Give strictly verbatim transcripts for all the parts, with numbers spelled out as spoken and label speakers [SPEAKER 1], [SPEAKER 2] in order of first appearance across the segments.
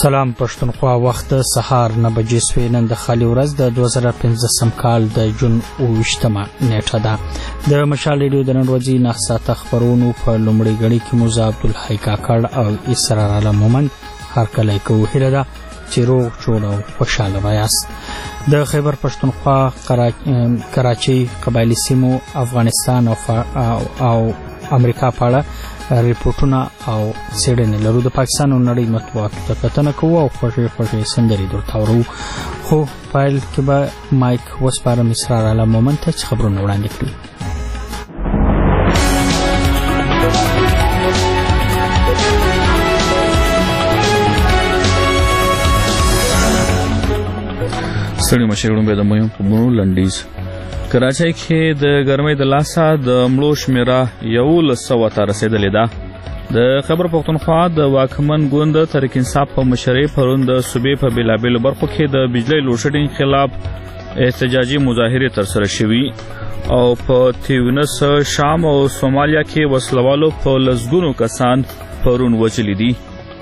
[SPEAKER 1] سلام پښتونخوا، وخت سهار نه بجې سوې. نن د خالي ورځ د دوه زره پنځلسم کال د جون اوویشتمه نیټه ده. د مشال ریډیو د نن ورځې نه ساعته خبرونو په لومړۍ غړي کې مو زه عبدالحی کاکړ او اسرار عالم مومند هرکلی کوو. هیله ده چې روغ جوړ او خوشحاله به یاست. د خیبر پښتونخوا کراچۍ قبایلي سیمو افغانستان او, او امریکا په اړه ریپورټونه او څېړنې لرو. د پاکستان او نړۍ مطبوعاتو ته کتنه کوو او خوږې خوږې سندرې درته اورو. خو پیل کې به مایک وسپارم اسرار عالم مومند ته چې خبرونه وړاندې کړي.
[SPEAKER 2] ستړي مشرونو به د مهم خبرونو لنډیز. کراچۍ کې د ګرمۍ د لاسه د مړو شمیره یولس سوه ته رسېدلې ده. د خیبر پښتونخوا د واکمن ګوند تحریک انصاف په مشرۍ پرون د صوبې په بېلابېلو برخو کې د بجلۍ لوډشیډینګ خلاف احتجاجي مظاهرې ترسره شوي او په تیونس، شام او سومالیا کې وسلوالو په لسګونو کسان پرون وژلي دي.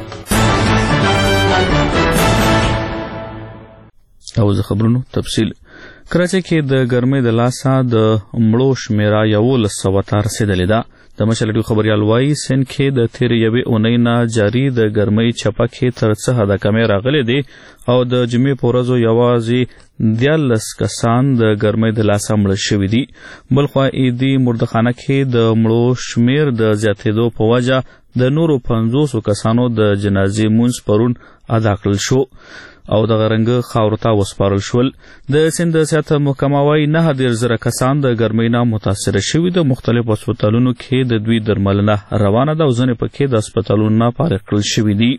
[SPEAKER 2] او زه خبرونو تفصیل. کراچۍ کې د ګرمۍ د لاسه د مړو شمیره یولس سوه ته رسېدلې ده. د مشال ریډیو خبریال وایي سند کې د تېرې یوې اونۍ نه جاري د ګرمۍ چپه کې تر څه حده کمې راغلې دي او د جمعې په ورځو یوازې دیارلس کسان د ګرمۍ د لاسه مړه شوي دي. بلخوا عیدي مردخانه کې د مړو شمیر د زیاتېدو په وجه د نورو پنځوسو کسانو د جنازې مونځ پرون ادا کړل شو او دغه رنګه خاورو ته وسپارل شول. د سند د صحت محکمه وایي نهه دېرش زره کسان د ګرمۍ نه متاثره شوي. د مختلفو هسپتالونو کې د دوی درملنه روانه ده او ځینې پکې د هسپتالونو نه فارغ کړل شوي دي.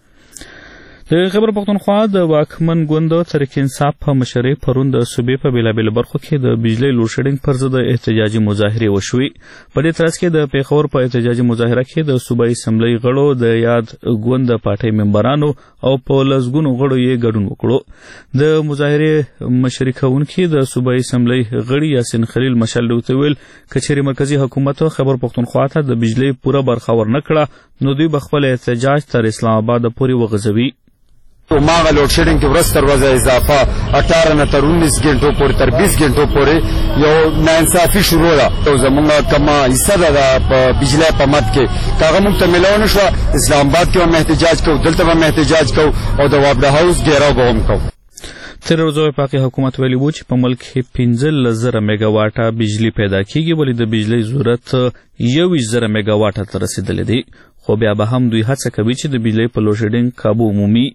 [SPEAKER 2] د خیبر پښتونخوا د واکمن ګوند تحریک انصاف په مشرۍ پرون د صوبې په بېلابېلو برخو کې د بجلۍ لوډشیډینګ پر ضد احتجاجي مظاهرې وشوې. په دې ترڅ کې د پېښور په احتجاجي مظاهره کې د صوبایي اسمبلۍ غړو، د یاد ګوند د پارټۍ ممبرانو او په لسګونو غړو یې ګډون وکړو. د مظاهرې مشري کوونکي د صوبایي اسمبلۍ غړي یاسین خلیل مشال ریډیو ته ویل که چېرې مرکزي حکومت خیبر پښتونخوا ته د بجلۍ پوره برخه ورنه کړه نو دوی به خپل احتجاج تر اسلام آباد پورې وغځوي.
[SPEAKER 3] ماغه لوډ شیډینګ کې ورځ تر ورځې اضافه اٹھارہ نه تر انیس غنټو پورې تر بیس غنټو پورې یو ناانصافي شروع ده. او زمونږ کما حصہ ده په بجلی په مد کې هغه موږ ته میلاو نه شوه. اسلام آباد کې هم احتجاج کوو، دلته هم احتجاج کوو او د وابډه هاوس ګیراو به هم کوو.
[SPEAKER 2] تېره ورځ وفاقي حکومت ویلي و چې په ملک کې پنځلس زره میګا واټه بجلي پیدا کېږي، ولې د بجلۍ ضرورت یوویشت زره میګا واټه ته رسېدلی دی. خو بیا به هم دوی هڅه کوي چې د بجلۍ په لوډشیډینګ قابو ومومي.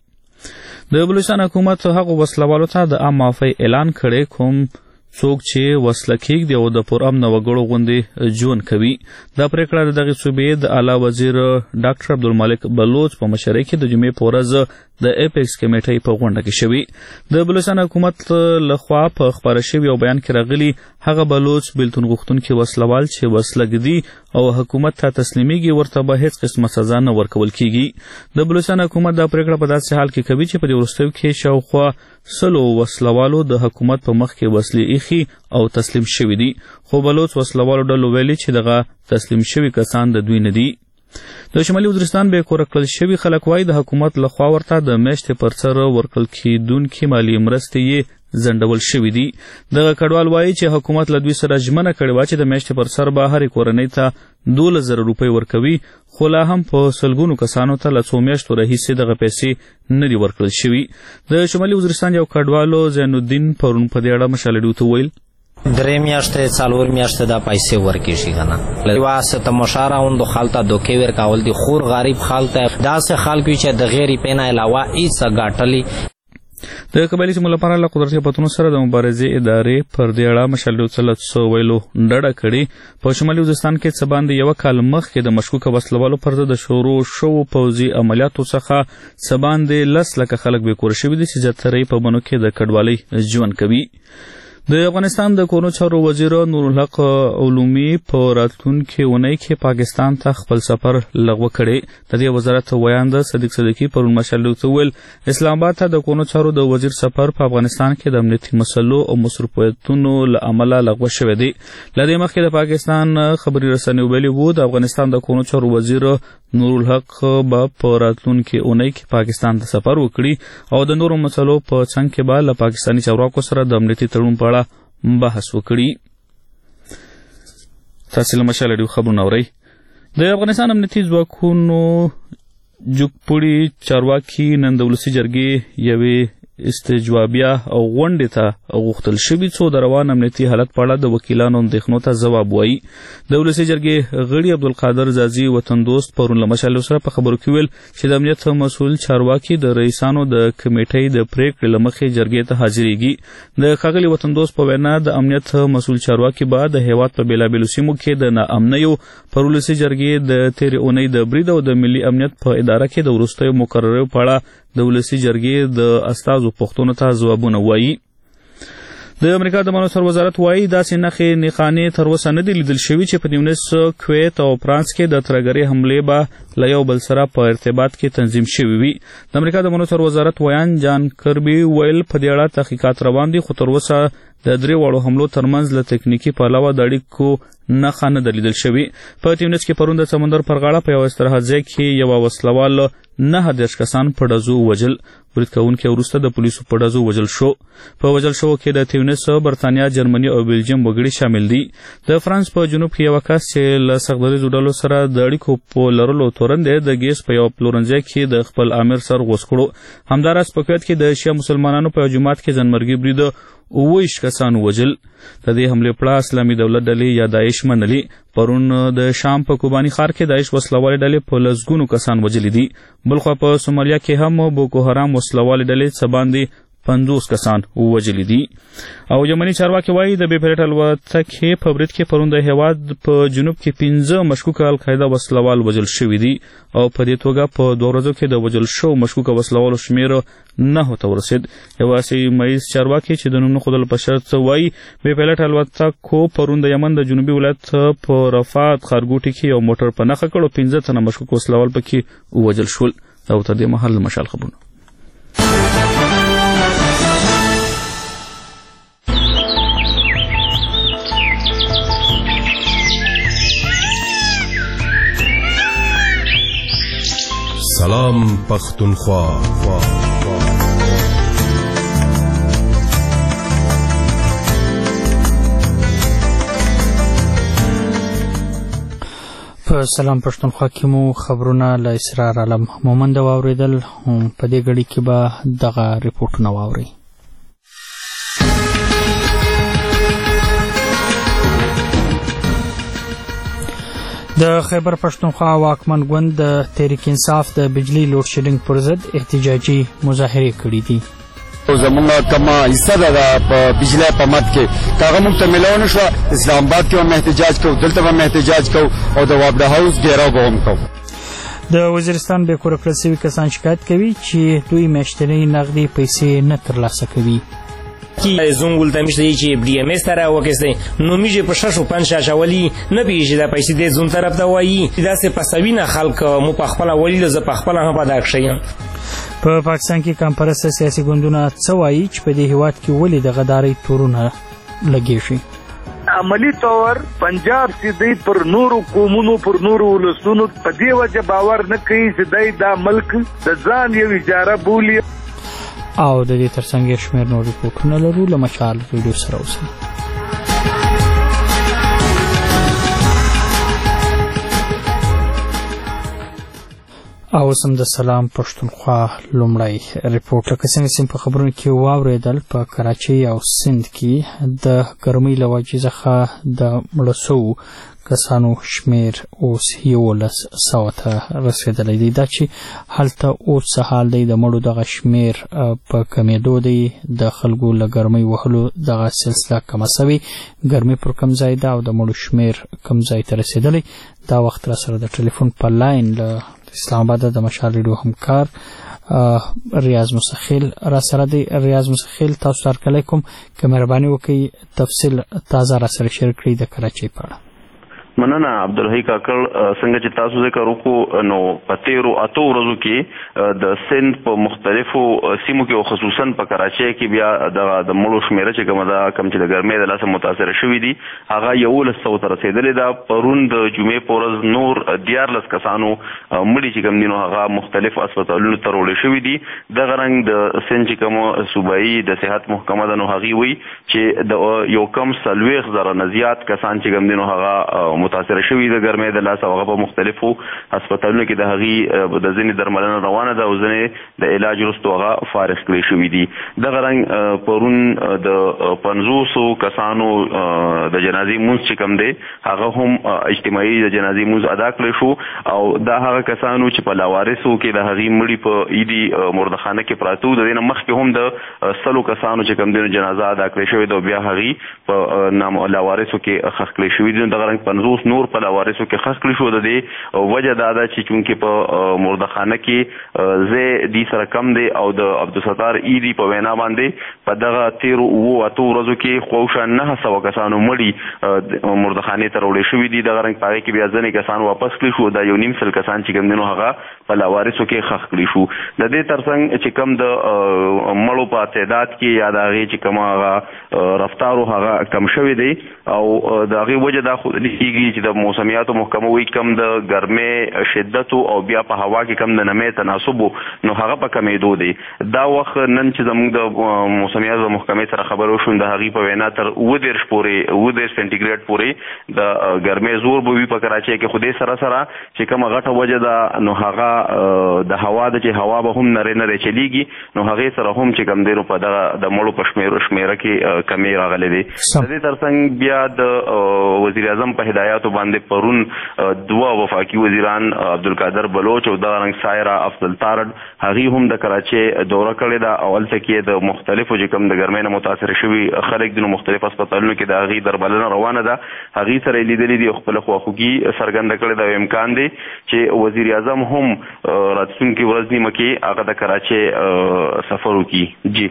[SPEAKER 2] د بلوچستان حکومت هغو وسلوالو ته د عام معافۍ اعلان کړی کوم څوک چې وسله کېږدي او د پرامنه وګړو غوندې ژوند کوي. دا پرېکړه د دغې صوبې د اعلی وزیر ډاکټر عبدالمالک بلوچ په مشرۍ کې د جمعې په ورځ د اپیکس کمیټۍ په غونډه کې شوي. د بلوچستان حکومت لخوا په خپاره شوي او بیان کې راغلي هغه بلوچ بېلتون غوښتونکي وسلوال چې وسله ږدي او حکومت ته تسلیمیږي ورته به هیڅ قسمه سزا نه ورکول کیږي. د بلوچستان حکومت دا پرېکړه په داسې حال کې کوي چې په دې وروستیو کې شاوخوا سلو وسلوالو د حکومت په مخ کې وسلې ایښي او تسلیم شوي دي. خو بلوچ وسلوالو ډلو ویلي چې دغه تسلیم شوي کسان د دوی نه دي. د شمالي وزیرستان بې کوره کړل شوي خلک وایي د حکومت لخوا ورته د میاشتې پر سر ورکړل کېدونکي مالي مرستې یې ځنډول شوي دي. دغه کډوال وایي چې حکومت له دوی سره ژمنه کړې وه چې د میاشتې پر سر به هرې کورنۍ ته دولس زره روپۍ ورکوي، خو لا هم په سلګونو کسانو ته له څو میاشتو راهیسې دغه پیسې نه دي ورکړل شوي. د شمالي وزیرستان یو کډوالو زین الدین پرون په دې اړه مشال ریډیو ته وویل
[SPEAKER 4] درې میاشتې څلور میاشتې دا پیسې ورکېږي که نه واسه تماشا راوندو خلته دوکې ورکول دي. خور غریب خلته داسې خلک وي چې د غیر پې نه علاوه هېڅ ګټلي.
[SPEAKER 2] د قبایلي سیمو لپاره له قدرتي پتونو سره د مبارزې ادارې پر دې اړه مشال ریډیو ته له څه ویلو ډډه کړې. په شمالي وزیرستان کې څه باندې یوه کال مخکې د مشکوکه وسلوالو پر ضد د شروع شوو پوځي عملیاتو څخه څه باندې لس لکه خلک بېکوره شوي دي چې زیاتره یې په بنو کې د کډوالۍ ژوند کوي. د افغانستان د کورونو چارو وزیر نورالحق علومي په راتلونکي اونۍ کې پاکستان ته خپل سفر لغوه کړی. د دې وزارت ویاند صدیق صدیقي پرون مشال ته ویل اسلام آباد ته د کورونو چارو د وزیر سفر په افغانستان کې د امنیتي مسلو او مصروفیتونو له امله لغوه شوی دی. له دې مخکې د پاکستان خبري رسنیو ویلي وو د افغانستان د کورونو چارو وزیر نورالحق به په راتلونکي اونۍ کې پاکستان ته سفر وکړي او د نورو مسلو په څنګ کې به له پاکستاني چارواکو سره د امنیتي تړون په اړه بحث وکړي. تاسو له مشال ډیو خبرونه اورئ. د افغانستان امنیتي ځواکونو جوګپوړي چارواکي نن د ولسي جرګې یوې استجوابیه او غونډې ته غوښتل شوي څو د روان امنیتي حالت په اړه د وکیلانو اندېښنو ته ځواب وایي. د ولسي جرګې غړي عبدالقادر زازي وطن دوست پرون له مشال سره په خبرو کې ویل چې د امنیت مسؤل چارواکي د رئیسانو د کمیټې د پریکړې له مخې جرګې ته حاضرېږي. د ښاغلي وطن دوست په وینا د امنیت مسؤل چارواکي به د هېواد په بېلابېلو سیمو کې د ناامنیو پر ولسي جرګې د تېرې اونۍ د برید او د ملي امنیت په اداره کې د وروستیو مقرریو په اړه د ولسي جرګې د استازو پوښتنو ته ځوابونه وایي. د امریکا د امنیت وزارت وایي داسې نښې نښانې تر اوسه نه دي لیدل شوي چې په نیونس، کویت او فرانس کې د ترهګرۍ حملې به له یو بل سره په ارتباط کې تنظیم شوي وي. د امریکا د امنیت وزارت ویان جان کربي ویل په دې اړه تحقیقات روان دي خو تر اوسه د درې واړو حملو ترمنځ له تکنیکي پلوه د اړیکو نښه نه ده لیدل شوې. په تیونس کې پرون د سمندر پر غاړه په یو استراحت ځای کې یوه وسلوال نهه دېرش کسان په ډزو ووژل. برید کوونکی وروسته د پولیسو په ډزو وژل شو. په وژل شوو کې د تیونس، برطانیا، جرمني او بلجیم وګړي شامل دي. د فرانس په جنوب کې یوه کس چې له سختدریزو ډلو سره د اړیکو په لرلو تورن دی د ګیس په یو پلورنځای کې د خپل امیر سر غوڅ کړو. همداراز په کویت کې د شیعه مسلمانانو په یو جومات کې ځانمرګي برید اوه ویشت کسان ووژل. د دې حملې پړه اسلامي دولت ډلې یا داعش منلي. پرون د شام په کوباني ښار کې داعش وسلوالې ډلې په لسګونو کسان وژلي دي. بلخوا په سومالیا کې هم بوکو حرام وسلوالې ډلې څه باندې پنځوس کسان ووژلي دي. او یمني چارواکي وایي د بې پیلوټ الوتکې په برید کې پرون د هېواد په جنوب کې پنځه مشکوکه القاعده وسلوال وژل شوي دي او په دې توګه په دوه ورځو کې د وژل شوو مشکوکه وسلوالو شمېر نهو ته ورسېد. یو سیمهییز چارواکي چې د نوم نه ښودلو په شرط وایي بې پیلوټ الوتکو پرون د یمن د جنوبي ولایت په رفات ښارګوټي کې یو موټر په نښه کړ او پنځه تنه مشکوک وسلوال پکې ووژل شول. او تر دې مهال د مشال خبرونه.
[SPEAKER 5] سلام پختونخوا.
[SPEAKER 1] په سلام پښتونخوا کې مو خبرونه له اسرار علم مومند واوریدل. په دې غړي کې به دغه ریپورټونه واورئ. د خیبر پښتونخوا واکمن ګوند د تحریک انصاف د بجلی لوډ شیډینګ پر ضد احتجاجي مظاهرې کړې دي.
[SPEAKER 3] زمونږ کما حصہ ده په بجلی په مد کې هغه موږ ته میلاو نه شوه. اسلام آباد کې هم احتجاج کوو، دلته به هم احتجاج کوو او د وابډه هاوس ګیراو به هم کوو.
[SPEAKER 1] د وزیرستان بې کوره کړل شوي کسان شکایت کوي چې دوی میاشتنۍ نغدي پیسې نه ترلاسه کوي.
[SPEAKER 6] کی زنګول ته مشته چې ډي ام اس سره وکړي نو میږي په شاشو پنځه شاشولي نه پیږي د پیسې د زون طرف ته وایي دا سه پسوینه خلک مو په خپل ولی ز په خپل هم پدا کښیم.
[SPEAKER 1] په پاکستان کې کمپرسه سیاسي ګوندونه څه وایي چې په دې هیواد کې ولې د غدارۍ تورونه لګي شي.
[SPEAKER 7] عملی طور پنجاب سیدی پر نورو قومونو پر نورو ولسونو په دې وجه باور نه کوي چې دای دا ملک د ځان یو اجاره بولی.
[SPEAKER 1] او د دې ترڅنګ شمیر نور ریپورټونه لرو. له مشال ریډیو سره اوسئ. او سم د سلام پښتونخوا لومړی ریپورټ. لکه څنګه چې په خبرونو کې واوریدل په کراچۍ او سند کې د ګرمۍ له وجې څخه د مړه شوو کسانو شمیر اوس یولس سوه ته رسېدلی دی. دا چې هلته اوس څه حال دی د مړو دغه شمیر په کمېدو دی. د خلکو له ګرمۍ وهلو دغه سلسله کمه سوې، ګرمۍ پر کم ځای ده او د مړو شمیر کم ځای ته رسېدلی. دا وخت را سره د ټلیفون په لاین له اسلام آباد د مشال ریډیو همکار ریاض مسخیل را سره دی. ریاض مسخیل تاسو ته علیکم که مهرباني وکړئ تفصیل تازه را سره شیر کړئ د کراچۍ په اړه.
[SPEAKER 8] مننه عبدالحی کاکړ، څنګه چې تاسو ذکر وکړو نو په تیرو اتو ورځو کې د سند په مختلفو سیمو کې او خصوصا په کراچۍ کې بیا د مړو شمیره چې کومه ده کوم چې د ګرمۍ د لاسه متاثره شوي دي هغه یولس سوو ته رسېدلې ده. پرون د جمعې په ورځ نور دیارلس کسانو مړي چې کوم دي نو هغه مختلف اسپتالونو ته وړل شوي دي. دغه رنګ د سند چې کومه صوبایي د صحت محکمه ده نو هغې وایي چې د یو کم څلوېښت زره نه زیات کسان چې کوم دي نو هغه متاثره شوي د ګرمۍ د لاسه هغه په مختلفو هسپتالونو کې د هغې د ځینې درملنه روانه ده او ځینې د علاج وروسته هغه فارغ کړی شوي دي. دغه رنګ پرون د پنځوسو کسانو د جنازې مونځ چې کوم دی هغه هم اجتماعي د جنازې مونځ ادا کړی شو او دا هغه کسانو چې په لاوارثو کې د هغې مړي په ایدي مردخانه کې پراته وو د دې نه مخکې هم د سلو کسانو چې کوم دی نو جنازه ادا کړی شوې ده او بیا هغې په لاوارثو کې ښخ کړی شوي دي. دغه رنګ پنځوس نور په لاوارثو کې ښخ کړي شو. د دې وجه دا ده چې چونکې په مردخانه کې ځای دې سره کم دی او د عبدالستار ایدي په وینا باندې په دغه تیرو اوو اتو ورځو کې خواوشا نهه سوه کسانو مړي مردخانې ته راوړی شوي دي. دغه رنګ په هغې کې بیا ځینې کسان واپس کړي شو. دا یو نیم سل کسان چې کوم دي نو هغه په لاوارثو کې ښخ کړي شو. د دې تر څنګ چې کوم د مړو په تعداد کې یا د هغې چې کومه هغه رفتار هغه کم شوی دی او د هغې وجه دا ښودل کېږي چې د موسمیاتو محکمه وایي کم د ګرمۍ شدتو او بیا په هوا کې کم د نمۍ تناسب نو هغه په کمېدو دی. دا وخت نن چې زموږ د موسمیاتو د محکمې سره خبرې وشوم د هغې په وینا تر اووه دېرش پورې اووه دېرش سینټیګریډ پورې د ګرمۍ زور به وي په کراچۍ کې. خو دې سره سره چې کومه غټه وجه ده نو هغه د هوا ده چې هوا به هم نرۍ نرۍ چلیږي نو هغې سره هم چې کوم دی نو په دغه د مړو په شمېره شمېره کې کمې راغلی دی. د دې تر څنګ بیا د وزیر اعظم په هدایاتو باندې پرون دوه وفاقي وزیران عبدالقادر بلوچ او دغه رنګ سایرا افضل تارډ هغې هم د کراچۍ دوره کړې ده او هلته کې د مختلفو چې کوم د ګرمۍ نه متاثره شوي خلک دي نو مختلف اسپتالونو کې د هغې درملنه روانه ده. هغې سره یې لیدلي دي او خپله خواخوږي څرګنده کړې ده او امکان دی چې وزیر اعظم هم راتلونکې ورځ نیمه کې هغه د کراچۍ سفر وکړي. جی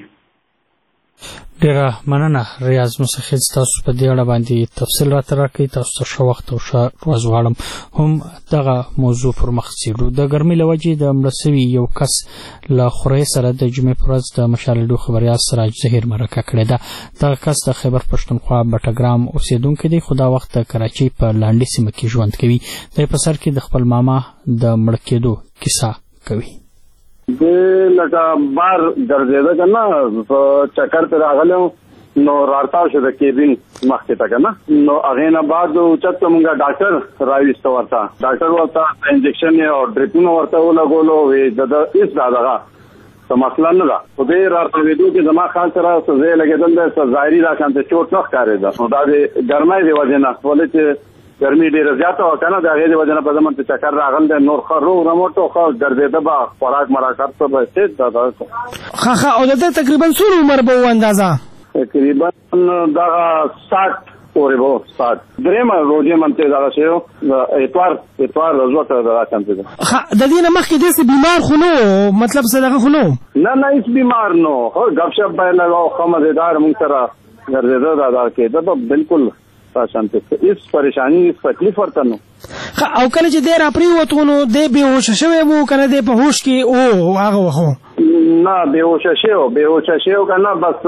[SPEAKER 1] ډیره مننه ریاض مسخیل، تاسو په دې اړه باندې تفصیل راته راکړئ. تاسو ته ښه وخت او ښه ورځ غواړم. هم دغه موضوع پر مخ څېړو. د ګرمۍ له وجې د مړه سوي یو کس له خورۍ سره د جمعې په ورځ د مشال خبریال سراج ظهیر مرکه کړې ده. دغه کس د خیبر پښتونخوا بټګرام اوسېدونکی دی خو دا وخت د کراچۍ په لانډي سیمه کې ژوند کوي. دی په سر کې د خپل ماما د مړه کېدو کیسه کوي.
[SPEAKER 9] د لکه بار ګرځېده که نه په چکر پرې راغلی نو راتاو شو د کیبین مخکې ته که نه نو هغې نه بعد اوچت مونږ ډاکټر راویسته ورته ډاکټر ورته انجکشن او ډریپونه ورته ولګولو وی د ده هېڅ دا دغه څه مسله نه ده. خو دې راتاوېدو کې زما خیال سره څه ځای لګېدل دی څه ظاهري دا شانته چوټ نه ښکارېده. نو دا د ګرمۍ د وجې نه ولې چې ګرمي ډېره زیاته وه که نه د هغې د وجې نه په زمن ته چکر راغل دی نور ښه روغ رموټ و ښه ګرځېده به خوراک مراک هر څه به هېڅ دا دغه
[SPEAKER 10] ښه ښه او د ده تقریبا څومره عمر به و اندازه؟
[SPEAKER 9] تقریبا دغه ساټ پورې به و ساټ درېیمه روژې منتې دغه شی و د اتوار اتوار ورځو ته دغه چمتې ده.
[SPEAKER 10] ښه د دې نه مخکې داسې بیمار خو نه و مطلب څه دغه خو نه و؟
[SPEAKER 9] نه نه هېڅ بیمار نه و ښه ګپ شپ به یې لګاو ښه مزېدار مونږ سره ګرځېده دا دغه کېده به بلکل هیڅ پریشانی هیڅ تکلیف ورته نه.
[SPEAKER 10] او کله چې دی راپرېوتو نو دی بېهوشه شوی و که نه دی په هوش کې و هغه وخت
[SPEAKER 9] نه بېهوشه شوی و بېهوشه شوی و که نه بس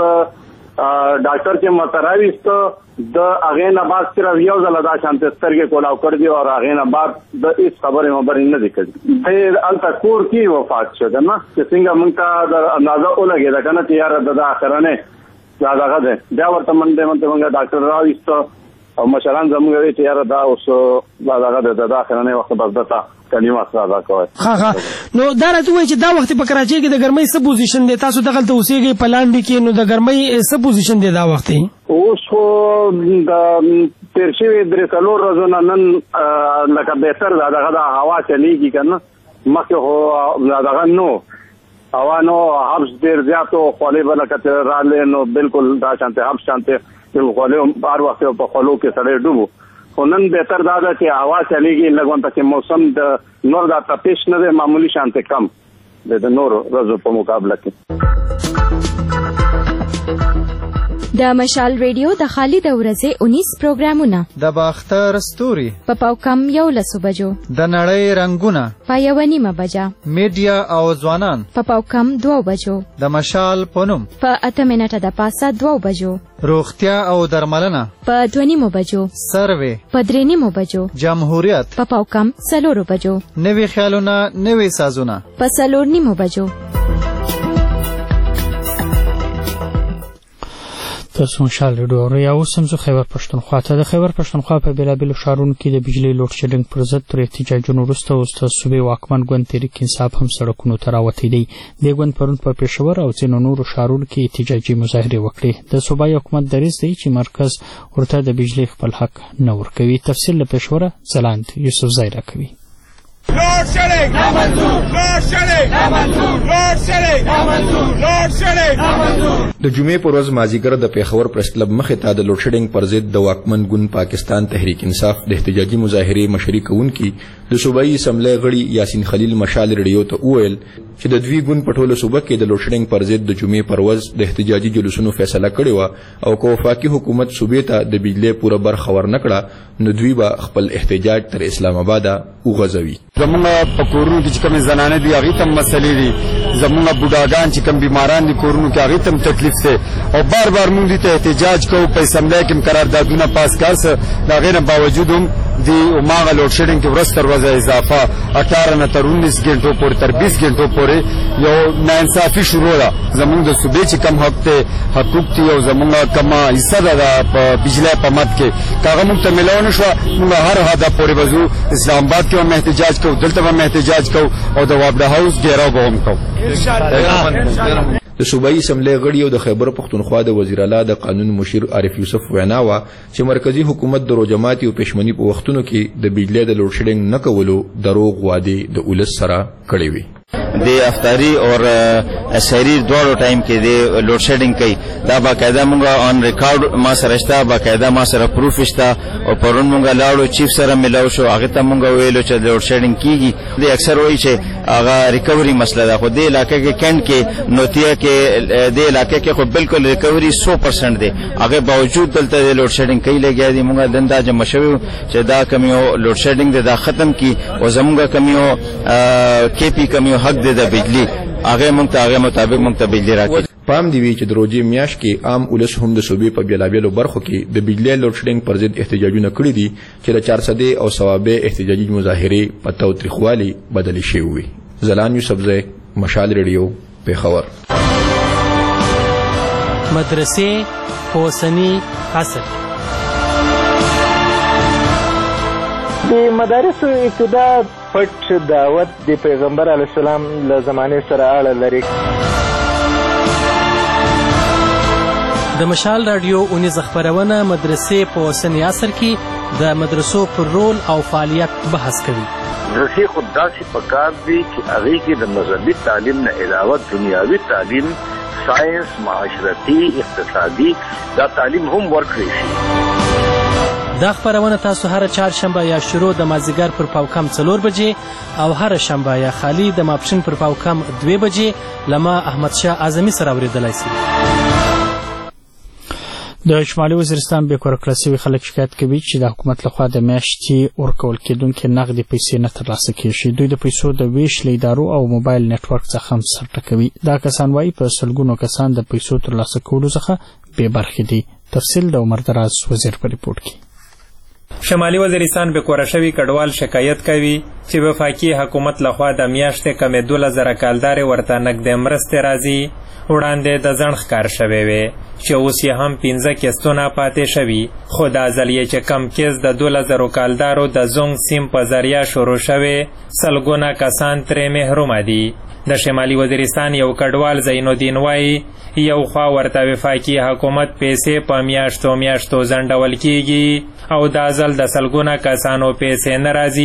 [SPEAKER 9] ډاکټر چې ورته راویسته د هغې نه بعد صرف یو ځله دا شانتې سترګې کولاو کړ دي او هغې نه بعد د هېڅ خبرې مبرې نه دي کړي. دی هلته کور کې وفات شو که نه چې څنګه مونږ ته د اندازه ولګېده که نه چې یاره د ده اخرنی دا دغه دی بیا ورته منډې منډې مونږ ډاکټر راویسته او مشران زموږ وی چې یاره دا اوس دا دغه دی د اخرنۍ وخت بس ده ته کلمه ادا کوئ.
[SPEAKER 10] ښه ښه نو دا راته ووایي چې دا وخت په کراچۍ کې د ګرمۍ څه پوزیشن دی؟ تاسو دغلته اوسېږئ په لاندې کې نو د ګرمۍ څه پوزیشن دی دا وخت؟
[SPEAKER 9] اوس خو د تېر شوي درې څلور ورځو نه نن لکه بهتر ده دغه د هوا چلېږي که نه مخکې خو دغه نو هوا نو حبس ډېر زیات و خولې به لکه چې رالې نو بلکل دا شانتې حبس شانتې خولې هر وخت په خولو کې سړی ډوب خو نن بهتر دا ده چې هوا چلېږي لږ ورته چې موسم د نور دا تپش نه دی معمولي شانتې کم د نورو ورځو په مقابله کې.
[SPEAKER 11] د مشال ریډیو د خالد ورځې انیس پروګرامونه
[SPEAKER 12] د باختر ستوري
[SPEAKER 11] په پاوکم یو لسو بجو،
[SPEAKER 12] د نړۍ رنگونه
[SPEAKER 11] په یو نیمه بجه،
[SPEAKER 12] میډیا او ځوانان
[SPEAKER 11] په پاوکم دوه بجو،
[SPEAKER 12] د مشال پونم په
[SPEAKER 11] اته منټه د پاسه دوه بجو،
[SPEAKER 12] روغتیا او درملنه
[SPEAKER 11] په دوه نیمو بجو،
[SPEAKER 12] سروې
[SPEAKER 11] په درې نیمو بجو،
[SPEAKER 12] جمهوریت
[SPEAKER 11] په پاوکم څلورو بجو،
[SPEAKER 12] نوي خیالونه نوي سازونه
[SPEAKER 11] په څلور نیمو بجو.
[SPEAKER 1] تاسو مشال ریډیو اورئ. اوس هم زه خیبر پښتونخوا ته. د خیبر پښتونخوا په بېلابېلو ښارونو کې د بجلۍ لوډ شیډینګ پر ضد تر احتجاجونو وروسته اوس د صوبې واکمن ګوند تحریک انصاف هم سړکونو ته راوتی دی. دې ګوند پرون په پېښور او ځینو نورو ښارونو کې احتجاجي مظاهرې وکړې. د صوبایي حکومت دریځ دی چې مرکز ورته د بجلۍ خپل حق نه ورکوي. تفصیل له پېښوره ځلاند یوسفزی راکوي.
[SPEAKER 13] لوڈ شیڈنگ نامنظور، لوڈ شیڈنگ نامنظور، لوڈ شیڈنگ نامنظور، لوڈ شیڈنگ نامنظور. د جمعې پر ورځ مازیګر د پېښور پریس کلب مخې ته د لوډ شیډینګ پر ضد د واکمن ګوند پاکستان تحریک انصاف د احتجاجي مظاهرې مشري کوونکي د صوبایي اسمبلی غړي یاسین خلیل مشال ریډیو ته وویل چې د دوی ګوند په ټوله صوبه کې د لوډ شیډینګ پر ضد د جمعې پر ورځ د احتجاجي جلوسونو فیصله کړې وه او که وفاقي حکومت صوبې ته د بجلۍ پوره برخه ورنکړه نو دوی به خپل احتجاج تر اسلام آباده وغځوي.
[SPEAKER 3] زمونږ په کورونو کې چې کومې زنانه دي هغې ته هم مسلې دي، زمونږ بوډاګان چې کوم بیماران دي کورونو کې هغې ته هم تکلیف دی او بار بار مونږ دې ته احتجاج کوو. په اسمبلی کې هم قراردادونه پاس کړه، د هغې نه باوجود هم د هماغه لوډ شیډینګ کې ورځ تر ورځه اضافه اټاره نه تر انیس ګنټو پورې تر بیس ګنټو پورې یو ناانصافي شروع ده. زمونږ د صوبې چې کم حق دی حقوق دي او زمونږ کومه حصه ده په بجلۍ په مد کې که هغه مونږ ته میلاو نه شوه مونږ هر هدف پورې به ځو. اسلام آباد کې هم احتجاج کوو، دلته به هم احتجاج کوو او د وابډه هاوس ګیراو به هم کوو.
[SPEAKER 14] د صوبایي اسمبلی غړي او د خیبر پښتونخوا د وزیر اعلی د قانون مشیر عارف یوسف وینا وه چې مرکزی حکومت د روجماتي او پښمني په وختونو کې د بجلۍ د لوډ شیډینګ نه کولو دروغ وعدې د ولس سره کړې وي.
[SPEAKER 15] د افطاری اور سحری دواړو ټایم کې د لوډ شیډینګ کوي دا باقاعده مونږه آن ریکارډ ما سره شته، باقاعده ما سره پروف شته او پرون مونږه لاړو چیف سره ملاو شو، هغه ته مونږه ویلو چې لوډ شیډینګ کیږي. د اکثر وایي چې هغه ریکوري مسله ده، خو د علاقې کې کینټ کې نوتیا کې د علاقې کې خو بالکل ریکوري سو پرسنټ دی، هغه باوجود دلته د لوډ شیډینګ کوي لګیا دي. مونږه دنده جمع شوی چې دا کمیو لوډ شیډینګ دا ختم کی او زمونږه کمیو کې پی کمیو حق د بجلی هغه مونږ ته هغه مطابق مونږ ته بجلی راکړي.
[SPEAKER 14] پام دی وی چې د روزي میاش کې عام ولس هم د صوبې په بیلابېلو برخو کې د بجلی لوډ شیډینګ پر ضد احتجاجونه کړي دي چې د چار سدې او ثوابه احتجاجي مظاهرې په تاوتریخوالي بدلې شوې وي. زلان یوسفزی، مشال ریډیو، پېښور.
[SPEAKER 16] مدرسې په اوسني عصر
[SPEAKER 17] د مدارسو ابتدا پټ دعوت د پیغمبر علیه السلام له زمانې سره اړه لري.
[SPEAKER 16] د مشال راډیو اونیزه خپرونه مدرسې په اوسني عصر کې د مدرسو پر رول او فعالیت بحث کوي.
[SPEAKER 7] مدرسې خو داسې پکار دي چې هغې کې د مذهبي تعلیم نه علاوه دنیاوي تعلیم، ساینس، معاشرتي، اقتصادي دا تعلیم هم ورکړی شي.
[SPEAKER 16] دا خپرونه تاسو هر چهارشنبه یا شروع د مازدیګر پر پاوکم څلور بجې او هر شنبه یا خالی د ماپښین پر پاوکم دوه بجې لما احمد شاه اعظمي سره اوریدلای شي.
[SPEAKER 1] د شمالي وزیرستان بې کور کړه شوي خلک شکایت کوي چې د حکومت لخوا د میاشتې ورکول کېدونکې نغدې پیسې نه ترلاسه کېږي. دوی د پیسو د ویش له ادارو او موبایل نیټورک څخه هم سر ټکوي. دا کسان وایي په سلګونو کسان د پیسو ترلاسه کولو څخه بې برخې دي. تفصیل د عمر دراز وزیر په ریپورټ کې.
[SPEAKER 18] شمالي وزیرستان به کور شوي کډوال شکایت کوي چې وفاقي حکومت لخوا د میاشتې کمې دوله زره کالدارې ورته نږدې مرستې راځي. وړاندې د ځنډ ښکار شوی وی چې اوس یې هم پنځه کیستونه پاتې شوي، خو دا ځل یې چې کم کیس د دوله زرو کالدارو د زونګ سیم په ذریعه شروع شوی، سلګونه کسان ترې محرومه دي. د شمالي وزیرستان یو کډوال زینالدین وایي یو خوا ورته وفاقي حکومت پیسې په میاشتو میاشتو ځنډول کیږي او دا ځل د سلګونه کسانو پیسې نه راځي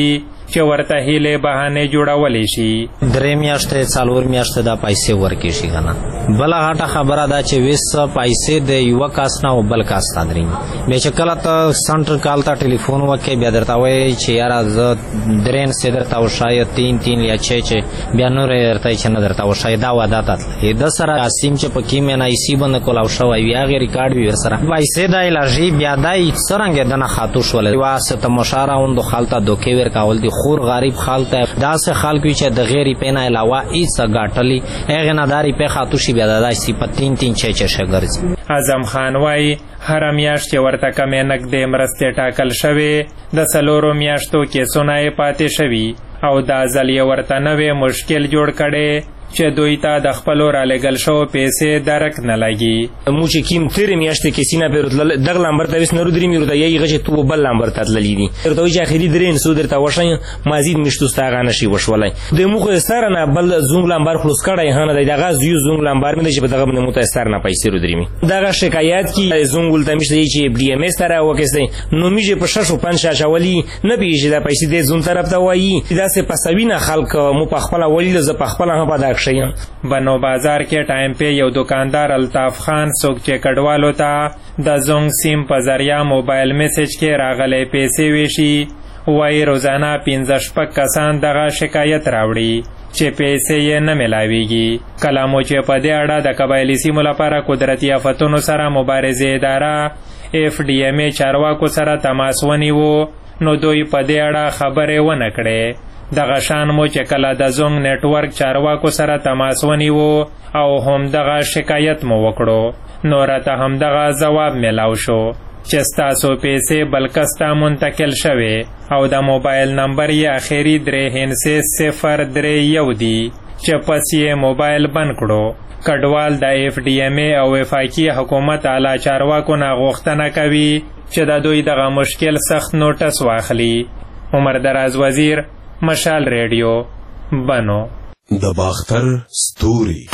[SPEAKER 18] چې ورته هیلې بهانې جوړولی شي.
[SPEAKER 4] درې میاشتې څلور میاشتې دا پیسې ورکړي شي که نه. بله غټه خبره ده چې ویس پیسې د یوه کس نه او بل کس ته درېږي. بیا چې کله ته سنټر کال ته ټلیفون وکړې بیا درته وایي چې یاره زه درې نسې درته وښایه تین تین یا چی چې بیا نور یې درته چې نه درته وښایي دا واده ته تللی. ده سره سیم چې پکې مې نه ایسي بنده کولاو شوی وي هغې ریکارډ وي ورسره. پیسې دا الرژي بیا دا څرنګه دنه خاطو شولی. یوه څه تماشا راوندو خال ته دوکې ورکول دي. خور غریب خال ته داسې خلک وي چې د غیر روپۍ نه علاوه هېڅ څه ګاټلي هغې نه دا روپۍ خاطو شي بیا د داسې په تین تین چی چشه ګرځي.
[SPEAKER 18] اعظم خان وایي هره میاشت چې ورته کمې نږدې مرستې ټاکل شوې د څلورو میاشتو کیسونه یې پاتې شوي او دا ځل یې ورته نوی مشکل جوړ کړی چې دوی ته د خپلو رالېږل شوو پیسې درک نه لګي.
[SPEAKER 6] مو چې کیم تېرې میاشتې کیسې نه پرې ورتلل دغه لمبر ته ویس نه رودري مې ورته یایي هغه چې تو بل لمبر ته تللي دي. ورته وایي چې اخري درې نسو درته وښیم مازید میشتو ستا هغه نشي وشولی. دوی مو خو د سره نه بل زونګ لمبر خلاص کړی ها نه دی دغه زیو زونګ لمبر مې دی چې په دغه باندې مو ته سر نه پیسې رودري مې دغه شکایت کې زونګ ولته میشته چې ډي ایم ایس ته راوکستی نو میږي په ششو پنځ شاشولي نه پیږي دا پیسې دې زون طرف ته وایي داسې پسوي نه خلک مو په خپله ولیده زه په خپله هم په دا کښې یم.
[SPEAKER 18] بنو بازار کې ټایم پې یو دکاندار الطاف خان څوک چې کډوالو ته د زونګ سیم په ذریعه موبایل میسج کې راغلی پیسې ویشي وایي روزانه پنځه شپږ کسان دغه شکایت راوړي چې پیسې یې نه میلاویږي. کله مو چې په دې اړه د قبایلي سیمو لپاره قدرتي آفتونو سره مبارزې اداره اف ډي ایم ای چارواکو سره تماس ونیو نو دوی په دې اړه خبرې ونه کړې. دغه شان مو چې کله د زونګ نیټورک چارواکو سره تماس ونیو او همدغه شکایت مو وکړو نو راته همدغه ځواب میلاو شو چې ستاسو پیسې بل کس ته منتقل شوې او د موبایل نمبر یې اخري درې هندسې صفر درې یو دی چې پس یې موبایل بند کړو. کډوال د اف ډي ایم ای او وفاقي حکومت اعلی چارواکو نه غوښتنه کوي چې د دوی دغه مشکل سخت نوټس واخلي. عمر دراز وزیر مشال ریډیو بنو.
[SPEAKER 5] د باختر ستوري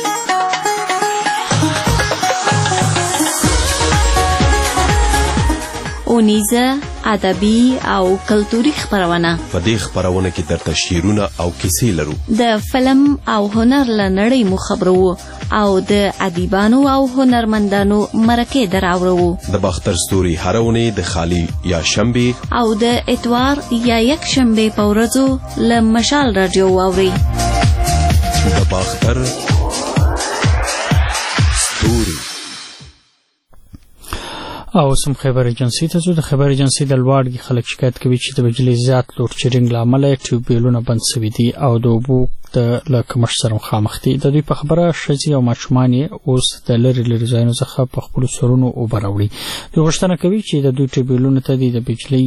[SPEAKER 19] اونیزه ادبي او کلتوري خبرونه.
[SPEAKER 5] په دې خبرونه کې درته شعرونه او کیسې لرو.
[SPEAKER 19] د فلم او هنر له نړۍ مو خبرو او د ادیبانو او هنرمندانو مرکې دراوړو.
[SPEAKER 5] د باختر ستوري هره اونۍ د خالی یا شنبه
[SPEAKER 19] او د اتوار یا یک شنبه په ورځو له مشال رادیو واوري.
[SPEAKER 5] د باختر ستوري.
[SPEAKER 1] او سم خبر ایجنسی ته ځو. د خبر ایجنسی د لواړګي خلک شکایت کوي چې د بجلی زیات لوډ شیډینګ له امله ټیوبویلونه بند شوي دي او د اوبو د له کمښت سره مخامخ دي. د دوی په خبره ښځې او ماشومان یې اوس د لرې لرې ځایونو څخه په خپلو سرونو اوبه راوړي. دوی غوښتنه کوي چې د دوی ټیوبویلونو ته د بجلی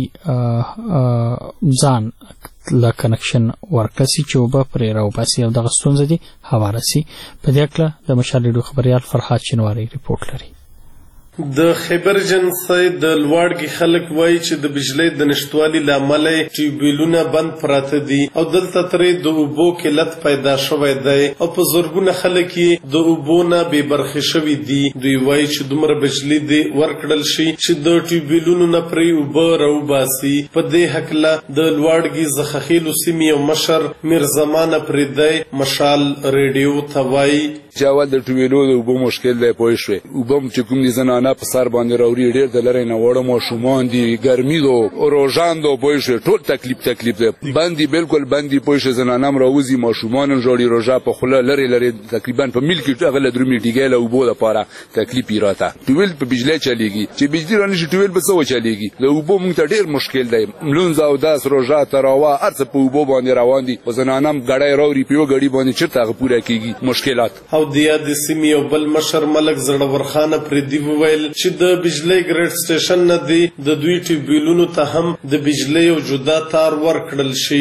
[SPEAKER 1] ځان له کنکشن ورکړه سي چې اوبه پرې راوباسي او دغه ستونزه دي هواره سي. په دې اړه د مشال ریډیو خبریال فرحات شینواری ریپورټ لري.
[SPEAKER 20] د خیبر ایجنسی د لواړګي خلک وایي چې د بجلی د نشتوالي له امله ټیوبویلونه بند پراته دي او دلته ترې د اوبو قلت پیدا شوی دی او په زرګونه خلک یې د اوبو نه بې برخې شوي دي. دوی وایي چې دومره بجلی دې ورکړل شي چې د ټیوبویلونو نه پرې اوبه راوباسي. په دې هکله د لواړګي زخخیلو سیمې یو مشر میرزمان پریدی مشال ریډیو ته وایي
[SPEAKER 21] چې اول د ټیوبویلو د اوبو مشکل دی پوه شوې. اوبه هم چې کوم دي زنانه په سر باندې راوړي ډېر د لرې نه وړه ماشومان دي ګرمي دو روژان دو پوه شوې ټول تکلیف تکلیف دی بند دي بلکل بند دي پوه شوې. زنانه هم راوځي ماشومان هم ژاړي روژه په خوله لرې لرې تقریبا په میل کې هغه له درومې ټیګی له اوبو لپاره تکلیف یې راته. ټیوبویل په بجلی چلیږي چې بجلي رانشي ټیوبویل په څه وچلیږي. د اوبو موږ ته ډېر مشکل دی. لونځ او داس روژه تراوه هر څه په اوبو باندې روان دي. په زنانه هم ګړی راوړي په یوه ګړي باندې چېرته هغه پوره کېږي مشکلات.
[SPEAKER 20] او د یادې سیمې یو بل مشر ملک زړور خان پریدي وویل چې د بجلی ګریډ سټیشن نه دی د دوی ټیوبویلونو ته هم د بجلی او جدا تار ورکړل شي.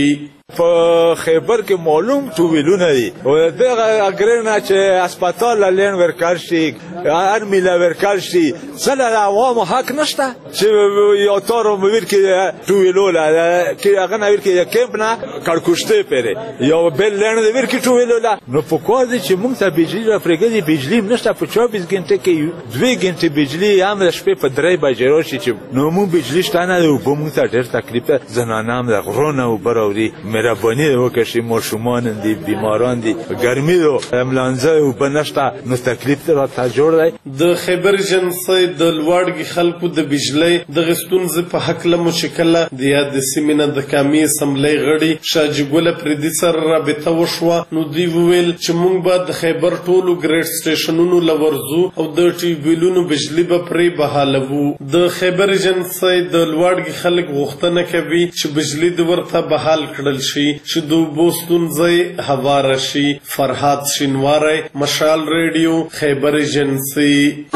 [SPEAKER 2] په خیبر کې معلوم ټو ویلونه دي او دغه اګرینا چې هسپتال لین ورکړ شي ارمی لا ورکړ شي سره عوامو حق نشته چې یو تارو مویر کې ټو ویلولا کې هغه نویر کې کېمپ نه کړکوشته پره یو بل لین د ور کې ټو ویلولا نو په کوه دي چې موږ ته بجلی را فرګي بجلی نشته په چوبیس غنټه کې دوه غنټه بجلی هم د شپې په درې بجې راشي چې نو موږ بجلی شته نه او په موږ ته ډېر تکلیف ده زنانه هم د غرونه او براوري مهرباني وکړي ماشومان دي بیماران دي ګرمي دو املانزه او بنشته نو تکلیف را ته جوړ دی
[SPEAKER 20] د خیبر جنسي د لوړګي خلکو د بجلی د غستونز په حق له مشکله د یاد سیمینه د کامی اسمبلی غړي شاجګول پردي سره رابطه وشوه نو دی ویل چې موږ به د خیبر ټولو ګریډ سټیشنونو لورزو او د ټي ویلونو بجلی به پرې بحالوو د خیبر جنسي د لوړګي خلک غوښتنه کوي چې بجلی د ورته بحال کړل شي چې د بوستونځي هواره شي. فرحات شینواری، مشال ریډیو، خیبر ایجنسی.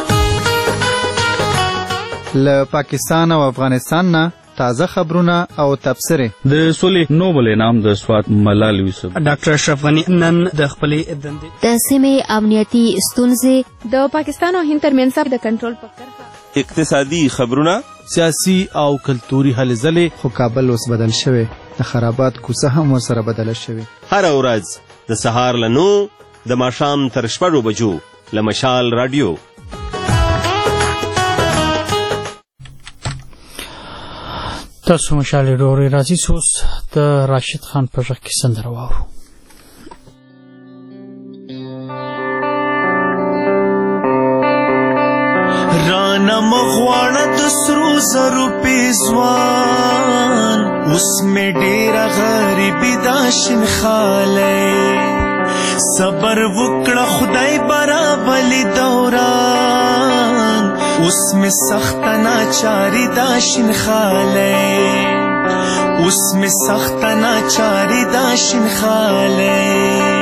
[SPEAKER 12] له پاکستان او افغانستان نه تازه خبرونه او تبصره.
[SPEAKER 22] د سولې نوبل انعام د سوات ملال یوسف
[SPEAKER 10] ډاکټر اشرف غنی نن د خپلې دندې
[SPEAKER 11] د سیمې امنیتي ستونزې د پاکستان او هند ترمنځ د کنټرول په کرښه
[SPEAKER 22] اقتصادي خبرونه
[SPEAKER 23] سیاسي او کلتوري هلې ځلې.
[SPEAKER 12] خو کابل اوس بدل شوی، د خرابات کوڅه هم ورسره بدله شوې.
[SPEAKER 5] هر ورځ د سهار له نو د ماښام تر شپږو بجو له مشال رادیو.
[SPEAKER 1] تاسو مشال ډوري راځي سوس د راشد خان په ژغ کې سندره واورو.
[SPEAKER 24] رانا مغواړه د سرو زرو پیزوان اوس مې ډېره غریبي دا شین خالی صبر وکړه خدای برابلي دوران اوس مې سخته ناچاري دا شین خالی اوس مې سخته ناچاري دا شین خالی.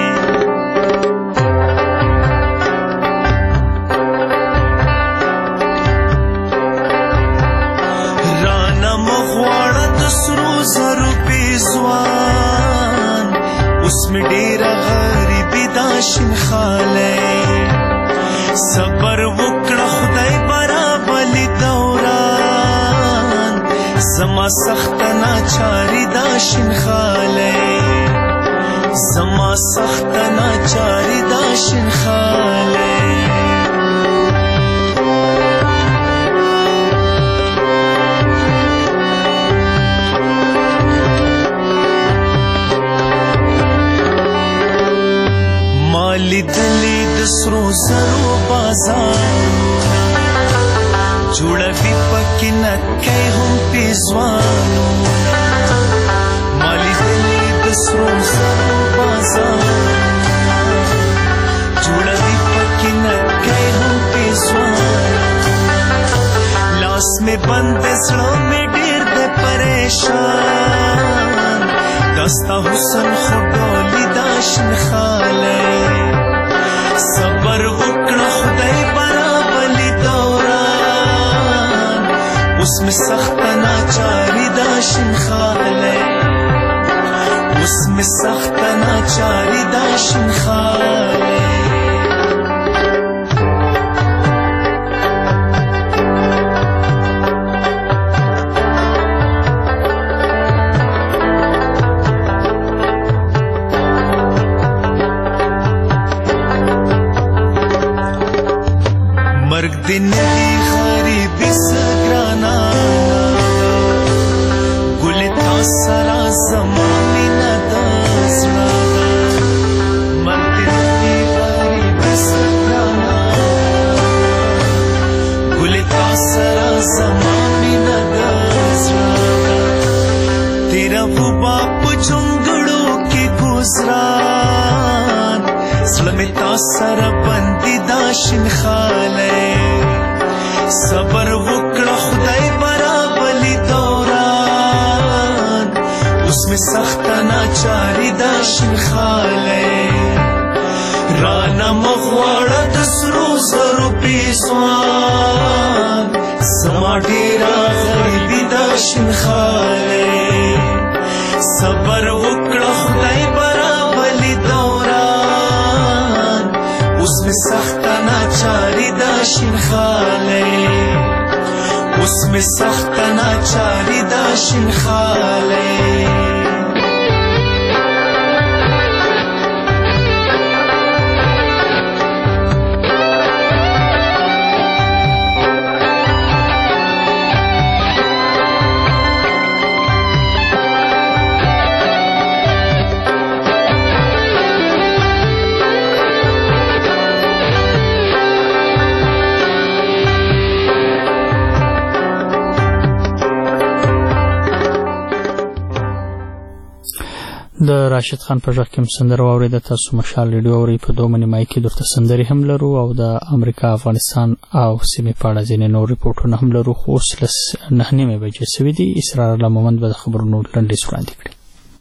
[SPEAKER 24] زرو پیزوان اوس مې ډېره غریبي دا شین خالی صبر وکړه خدای برابلي دوران زما سخته ناچاري دا شین خالی زما سخته ناچاري دا شین خالی. لیدلی د سرو زرو بازارونه جوړوي پکې نکۍ هم پیزوانونه ما لیدلی د سرو زرو بازارونه جوړوي پکې نکۍ هم پیزوانونه لاس مې بند زړه مې ډېر دی پریشان دستا حسن خو ډولي دا شین خالی صبر وکړه خدای برابلي دوران اوس مې سخته ناچاري دا شین خالی اوس مې سخته ناچاري دا شین خالی. مرګ دې ندی غریبي سګرانا ګلې تا سره زما مینه د زړه مرګ دې ندی غریبي سګرانا ګلې تا سره زما مینه د زړه تیرا وبا په چنګړو کې ګزران زړه مې تا سره بندي دا شین خالی صبر وکړه خدای برابلي دوران اوس مې سخته ناچاري دا شین خالی رانا مغواړه د سرو زرو پیزوان زما ډېره غریبي دا شین خالی صبر وکړه उसमें सख्त नाचारी दाशिन खाले
[SPEAKER 1] د راشد خان په ژغ کې هم سندره واورېده. تاسو مشال ریډیو اورئ. په دوه نیمایي کې درته سندرې هم لرو او د امریکا، افغانستان او سیمې په اړه ځینې نور ریپورټونه هم لرو. خو اوس لس نهه نیمې بجې سوي دي. اسرار الله مومند به د خبرونو لنډیز وړاندې کړي.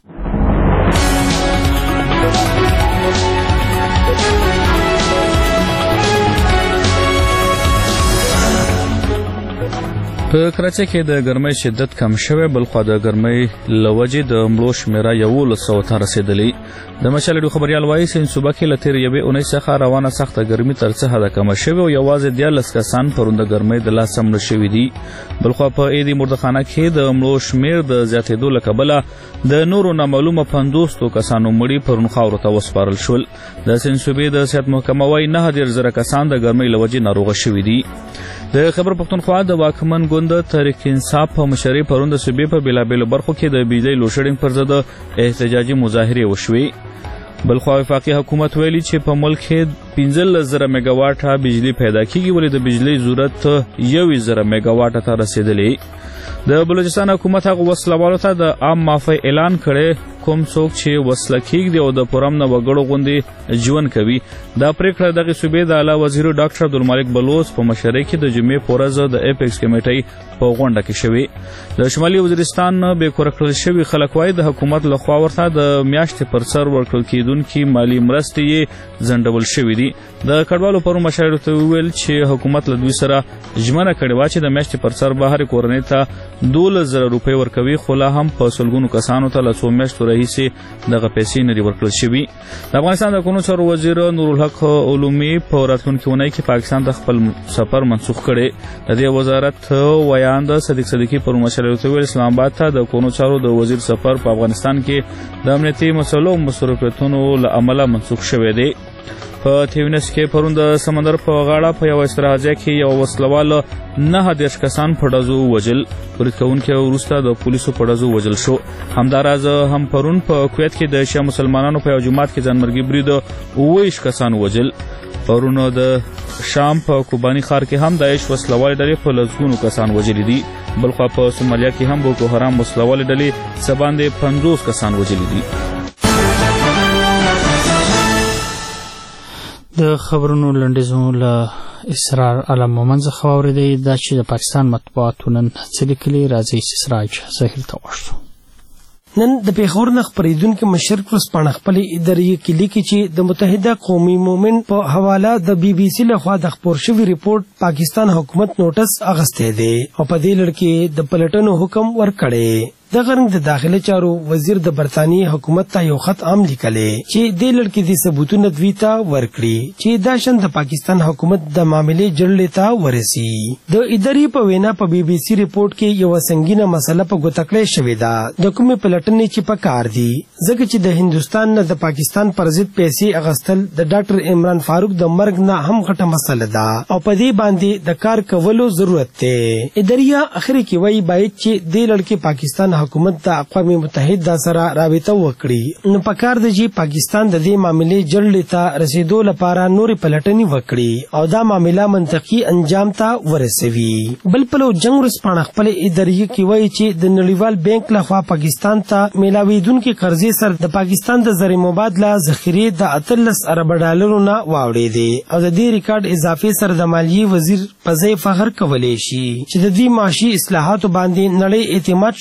[SPEAKER 22] په کراچۍ کې د ګرمۍ شدت کم شوی، بلخوا د ګرمۍ له وجې د مړو شمېره یولس سوو ته رسېدلې. د مشال ریډیو خبریال وایي سین صوبه کې له تېرې یوې اونۍ څخه روانه سخته ګرمي تر څه حده کمه شوې او یوازې دیارلس کسان پرون د ګرمۍ د لاسه مړه شوي دي. بلخوا په ایدي مردخانه کې د مړو شمېر د زیاتېدو له کبله د نورو نامعلومه پنځوستو کسانو مړي پرون خاورو ته وسپارل شول. د سین صوبې د صحت محکمه وایي نهه دېرش زره کسان د ګرمۍ له وجې ناروغه شوي دي. د خیبر پښتونخوا د واکمن ګوند تحریک انصاف په مشرۍ پرون د صوبې په بېلابېلو برخو کې د بجلۍ لوډشیډینګ پر ضد احتجاجي مظاهرې وشوې. بلخوا وفاقي حکومت ویلي چې په ملک کې پنځلس زره میګا واټه بجلي پیدا کیږي، ولې د بجلۍ ضرورت یوویشت زره میګا واټه ته رسېدلی. د بلوچستان حکومت هغو وسلوالو ته د عام معافۍ اعلان کړی کوم څوک چې وسله کیږدي او د پرامن وګړو غوندې ژوند کوي. دا پریکړه دغه صوبې د اعلی وزیر ډاکټر عبدالمالک بلوچ په مشرۍ کې د جمعې په ورځ د اپیکس کمیټۍ په غونډه کې شوې. د شمالي وزیرستان بې کوره کړل شوي خلک وایي د حکومت لخوا ورته د میاشتې پر سر ورکړل کېدونکي مالي مرستې یې ځنډول شوي دي. د کډوالو پرون مشاورو ته وویل چې حکومت له دوی سره ژمنه کړې وه چې د میاشتې پر سر به هرې کورنۍ ته دولس زره روپۍ ورکوي، خو لا هم په سلګونو کسانو ته له څو میاشتو راهیسې دغه پیسې نه دي ورکړل شوي. د افغانستان د قانون چارو وزیر نورالحق علومي په راتلونکي اونۍ کې پاکستان ته خپل سفر منسوخ کړی. د دې وزارت ویاند صدیق صدیقي پر مشاورو ته ویل اسلام آباد ته د قانون چارو د وزیر سفر په افغانستان کې د امنیتي مسلو مصروفیتونو له امله منسوخ شوی دی. په تیونس کې پرون د سمندر په غاړه په یو استراحت ځای کې یو وسلوال نهه دېرش کسان په ډزو ووژل. برید کوونکی وروسته د پولیسو په ډزو وژل شو. همداراز هم پرون په کویت کې د شیعه مسلمانانو په یو جومات کې ځانمرګي برید اوه ویشت کسان وژل. پرون د شام په کوباني ښار کې هم داعش وسلوالې ډلې په لسګونو کسان وژلي دي. بلخوا په سومالیا کې هم بوکو حرام وسلوالې ډلې څه باندې پنځوس کسان وژلي دي.
[SPEAKER 1] د خبرونو لنډیزونه له اسرار الله مومند څخه واورېدئ. دا چې د پاکستان مطبوعاتو نن څه لیکلي، راځئ سراج ظاهر ته واشو.
[SPEAKER 10] نن د پیښور نه خپرېدونکي مشرق ورځپاڼه خپلې ادارې کې لیکي چې د متحده قومي مومنټ په حواله د بي بي سي لخوا د خپور شوي ریپورټ پاکستان حکومت نوټس اخیستی دی او په دې لړ کې د پلټنو حکم ورکړی. دغه رنګ د داخله چارو وزیر د برطانیې حکومت ته یو خط هم لیکلی چې دې لړ کې د ثبوتونه دوی ته ورکړي چې دا شان د پاکستان حکومت د معاملې جړلې ته ورسي. د ادارې په وینا په بي بي سي ریپورټ کې یو سنگینه مسله په ګوته کړې شوې ده د کومې پلټنې چې پکار دي، ځکه چې د هندوستان نه د پاکستان پر ضد پیسې اغستل د ډاکټر عمران فاروق د مرګ نه هم غټه مسله ده او په دې باندې د کار کولو ضرورت دی. ادارې اخر کې وایي باید چې دې لړ کې پاکستان حکومت د اقوام متحده سره رابطه وکړي، نو پکار دی چې پاکستان د دې معاملې جړلې ته رسیدو لپاره نورې پلټنې وکړي او دا معامله منطقي انجام ته ورسوي. بل پلو جنگ ورځپاڼه خپل ادارې کې وایي چې د نړیوال بانک لخوا پاکستان ته میلاویدونکي قرضې سره د پاکستان د زر مبادله ذخیرې د اتلس ارب ډالرو نه واوړېدې او د دې ریکارډ اضافي سره د مالیې وزیر په ځای فخر کولی شي چې د دې معاشي اصلاحاتو باندې نړۍ اعتماد شروع کړی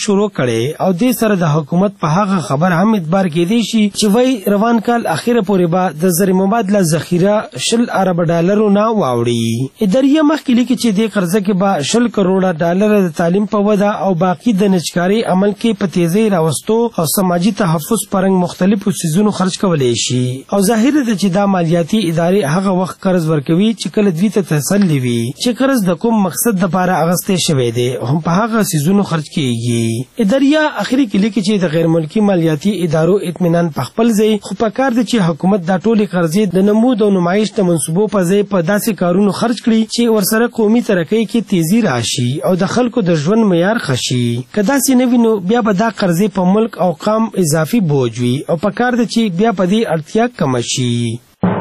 [SPEAKER 10] کړي او د سره د حکومت په هغه خبر هم اعتبار کېدی شي چې وای روان کال اخیره پورې به د زر مبادله ذخیره شل ارب ډالرو نه واوړي. اداریه مخکې لیکي چې د قرضه کې به شل کروڑه ډالر د تعلیم په وده او باقی د نجکاری عمل کې په تیزی راوستو او سماجی تحفظ پرنګ مختلفو سيزونو خرج کولای شي او ظاهر ده چې دا مالیاتي ادارې هغه وخت قرض ورکوي چې کله دوی ته تسلی وي چې قرض د کوم مقصد لپاره اغستې شوی دی هم په هغه سيزونو خرج کیږي. اداریه اخري کې لیکي چې د غیر ملکی مالیاتي ادارو اطمینان په خپل ځای خو په کار دی چې حکومت دا ټولې قرضې د نمود او نمایش د منصوبو په ځای په داسې کارونو خرج کړي چې ورسره قومي ترقۍ کې تیزی راشي او د خلکو د ژوند معیار خشي. کدا سي نه وینو بیا به دا قرضې په ملک او قام اضافي بوج وي او په کار دی چې بیا په دې اړتیا کم شي.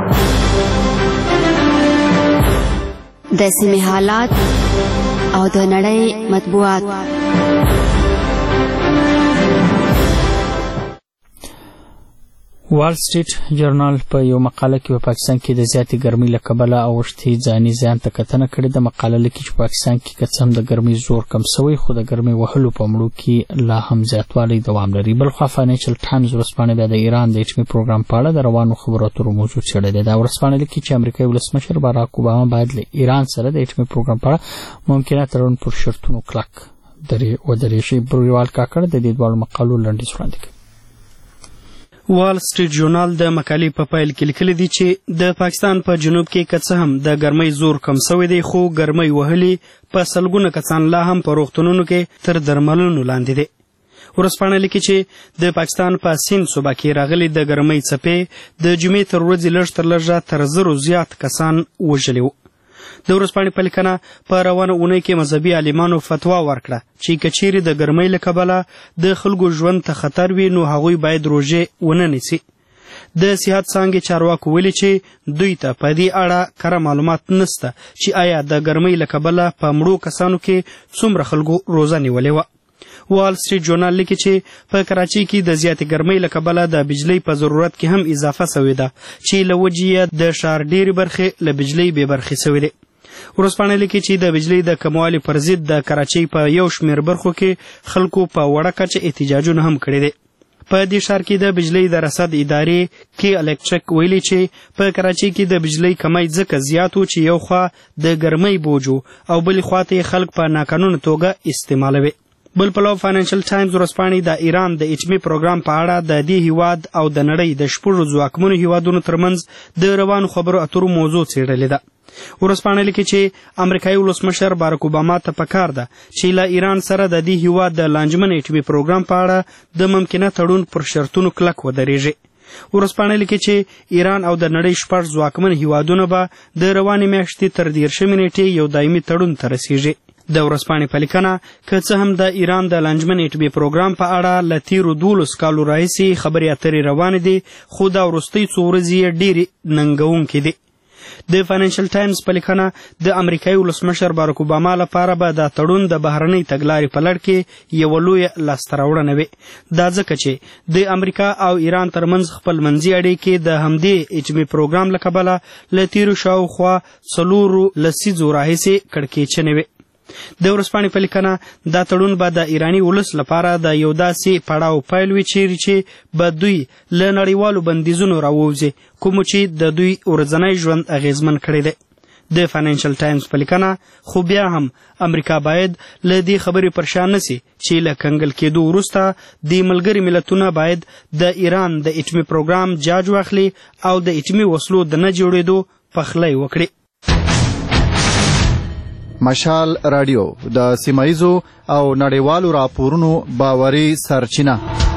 [SPEAKER 3] د سیمې حالات او د نړۍ مطبوعات.
[SPEAKER 1] وال سټریټ جرنال په یو مقاله کې په پاکستان کې د زیاتې ګرمۍ له کبله اوښتي ځاني زیان ته کتنه کړې ده. مقاله لیکي چې پاکستان کې که څه هم د ګرمۍ زور کم سوی خو د ګرمۍ وهلو په مړو کې لا هم زیاتوالی دوام لري. بلخوا فاینانشل ټایمز ورځپاڼې بیا د ایران د اټومي پروګرام په اړه د روانو خبرو اترو موضوع څېړلې ده. ورځپاڼه لیکي چې امریکایي ولسمشر باراک اوباما باید له ایران سره د اټومي پروګرام په اړه ممکنه تړون پر شرطونو کلک ودرېږي. بروریوال کاکړ د دې دواړو مقالو لنډیز وړاندې کوي.
[SPEAKER 8] وال سټریټ ژورنال د مقالې په پیل کې لیکلي دي چې د پاکستان په جنوب کې که څه هم د ګرمۍ زور کم سوی دی خو ګرمۍ وهلې په سلګونه کسان لا هم په روغتونونو کې تر درملنو لاندې دي. ورځپاڼه لیکي چې د پاکستان په سیند صوبه کې راغلي د ګرمۍ څپې د جمعې تر ورځې لږ تر لږه تر زرو زیات کسان وژلي وو. د ورځپاڼې په لیکنه په روانه اونۍ کې مذهبي عالمانو فتوا ورکړه چې که چیرې د ګرمۍ له کبله د خلکو ژوند ته خطر وي نو هغوی باید روژې ونه نیسي. د صحت څانګې چارواکو ویلي چې دوی ته په دې اړه کره معلومات نشته چې آیا د ګرمۍ له کبله په مړو کسانو کې څومره خلکو روژه نیولې وه. وال سټریټ جورنال لیکي چې په کراچۍ کې د زیاتې ګرمۍ له کبله د بجلۍ په ضرورت کې هم اضافه سوې ده چې له وجې د ښار ډېرې برخې له بجلۍ بې برخې سوې دي. ورځپاڼه لیکي چې د بجلۍ د کموالي پر ضد د کراچۍ په یو شمېر برخو کې خلکو په وړه کچه احتجاجونه هم کړي دي. په دې ښار کې د بجلۍ د رصد ادارې کې الکټریک ویلي چې په کراچۍ کې د بجلۍ کمی ځکه زیات و چې یو خوا د ګرمۍ بوج او بلې خوا ته یې خلک په ناقانونه توګه استعمالوي. بل پلو فاینانشل ټایمز ورځپاڼې د ایران د اټومي پروګرام په اړه د دې هیواد او د نړۍ د شپږو ځواکمنو هیوادونو ترمنځ د روانو خبرو اترو موضوع څېړلې ده. ورځپاڼه لیکي چې امریکایي ولسمشر باراک اوباما ته پکار ده چې له ایران سره د دې هیواد د لانجمن اټومي پروګرام په اړه د ممکنه تړون پر شرطونو کلک ودرېږي. ورځپاڼه لیکي چې ایران او د نړۍ شپږ ځواکمن هیوادونه به د روانې میاشتې تر دېرشمې نیټې یو دایمي تړون ته رسیږي. د ورځپاڼې په لیکنه که څه هم د ایران د لانجمن اټومي پروګرام په اړه له تیرو دولس کالو راهیسې خبرې اترې روانې دي خو دا وروستۍ څو ورځې یې ډېرې ننګوونکې دي. د فاینانشل ټایمز په لیکنه د امریکایي ولسمشر باراک اوباما لپاره به دا تړون د بهرنۍ تګلارې په لړ کې یوه لویه لاسته راوړنه وي. دا ځکه چې د امریکا او ایران ترمنځ خپل منځي اړیکې د همدې اټومي پروګرام له کبله له تیرو شاوخوا څلورو لسیزو راهیسې کړکېچنې وي. د ورځپاڼې په لیکنه دا تړون به د ایراني ولس لپاره د یو داسې پړاو پیل وي چیرې چې به دوی له نړیوالو بندیزونو راووځي کومو چې د دوی ورځنی ژوند اغیزمن کړی دی. د فاینانشل ټایمز په لیکنه خو بیا هم امریکا باید له دې خبرې پر شا نسي چې له کنګل کېدو وروسته د ملګري ملتونه باید د ایران د اټومي پروګرام جاج واخلي او د اټومي وسلو د نه جوړېدو پخلی وکړي.
[SPEAKER 12] مشال رادیو د سیمایزو او نړیوالو راپورونو باوري سرچینه.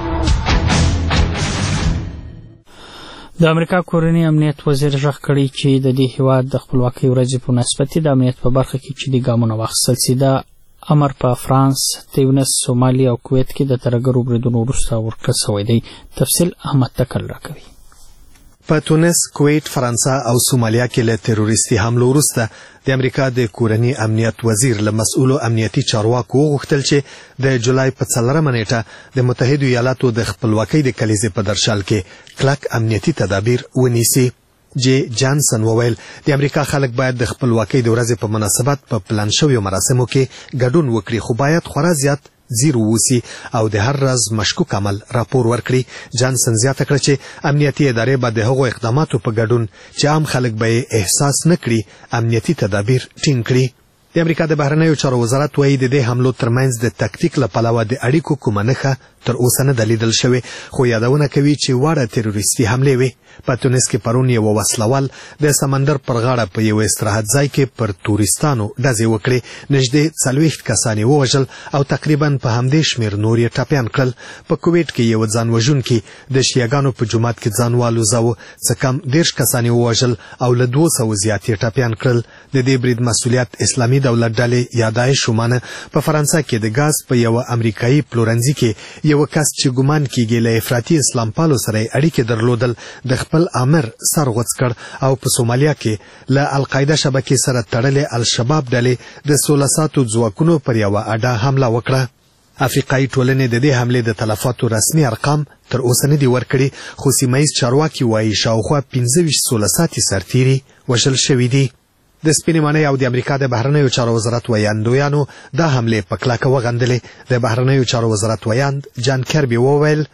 [SPEAKER 1] د امریکا کورنی امنیت وزیر ژغ کړی چې د دې هیواد د خپلواکۍ ورځې په مناسبت د امنیت په برخه کې چې د ګامونه واخیستل سي. د امر په فرانس، تیونس، سومالیا او کویت کې د ترهګرو بریدونو وروسته ورکړل سوی دی. تفصیل احمد تکل راکوي.
[SPEAKER 9] په تونس، کویت، فرانسه او سومالیا کې له تروریستي حملو وروسته د امریکا د کورنی امنیت وزیر له مسؤلو امنیتي چارواکو وغوښتل چې د جولای په څلورمه نیټه د متحدو ایالاتو د خپلواکۍ د کلیزې په درشل کې کلک امنیتي تدابیر ونیسي. جی جانسن وویل د امریکا خلک باید د خپلواکۍ د ورځې په مناسبت په پلان شویو مراسمو کې ګډون وکړي خو باید خورا زیات ځیر ووسی او د هر راز مشکوک عمل راپور ورکړي. جانسن زیاته کړه چې امنیتي ادارې به د هغو اقداماتو په ګډون چې عام خلک به احساس نه کړي امنیتي تدابیر ټینګ کړي. د امریکا د بهرنیو چارو وزارت وایي د دې حملو ترمنځ د تکتیک له پلوه د اړیکو کومه نښه تر اوسه نه ده لیدل شوې، خو یادونه کوي چې واړه تروریستي حملې وې. په تونس کې پرون یو وسلوال د سمندر پر غاړه په یو استراحت ځای کې پر تورستانو ډزې وکړې. نږدې څلوېښت کسان یې ووژل او تقریبا په همدې شمېر نور یې ټپیان کړل. په کویټ کې یو ځان وژونکي د شیعګانو په جومات کې ځان والوځاوه، څه کم دېرش کسان یې ووژل او له دوه سوو زیات یې ټپیان کړل. د دې برید مسؤلیت اسلامي دولت ډلې یا داعش ومانه. په فرانسه کې د ګاز په یوه امریکایي پلورنځي کې یو کس چې ګمان کیږي له افراطي اسلام پالو سره اړیکې درلودل د خپل امر سر غوڅ کړ او په سومالیا کې له القاعده شبکې سره تړلې الشباب ډلې د سوله ساتو ځواکونو پر یوه اډه حمله وکړه. افریقایي ټولنې د دې حملې د تلفاتو رسمي ارقام تر اوسه نه دي ورکړي، خو سیمه ییز چارواکي وایي شاوخوا پنځه ویشت سوله ساتي سرتیري وژل شوي دي. د سپینې ماڼۍ او د امریکا د بهرنیو چارو وزارت ویاندویانو دا حملې په کلکه وغندلې. د بهرنیو چارو وزارت ویاند جان کربي وویل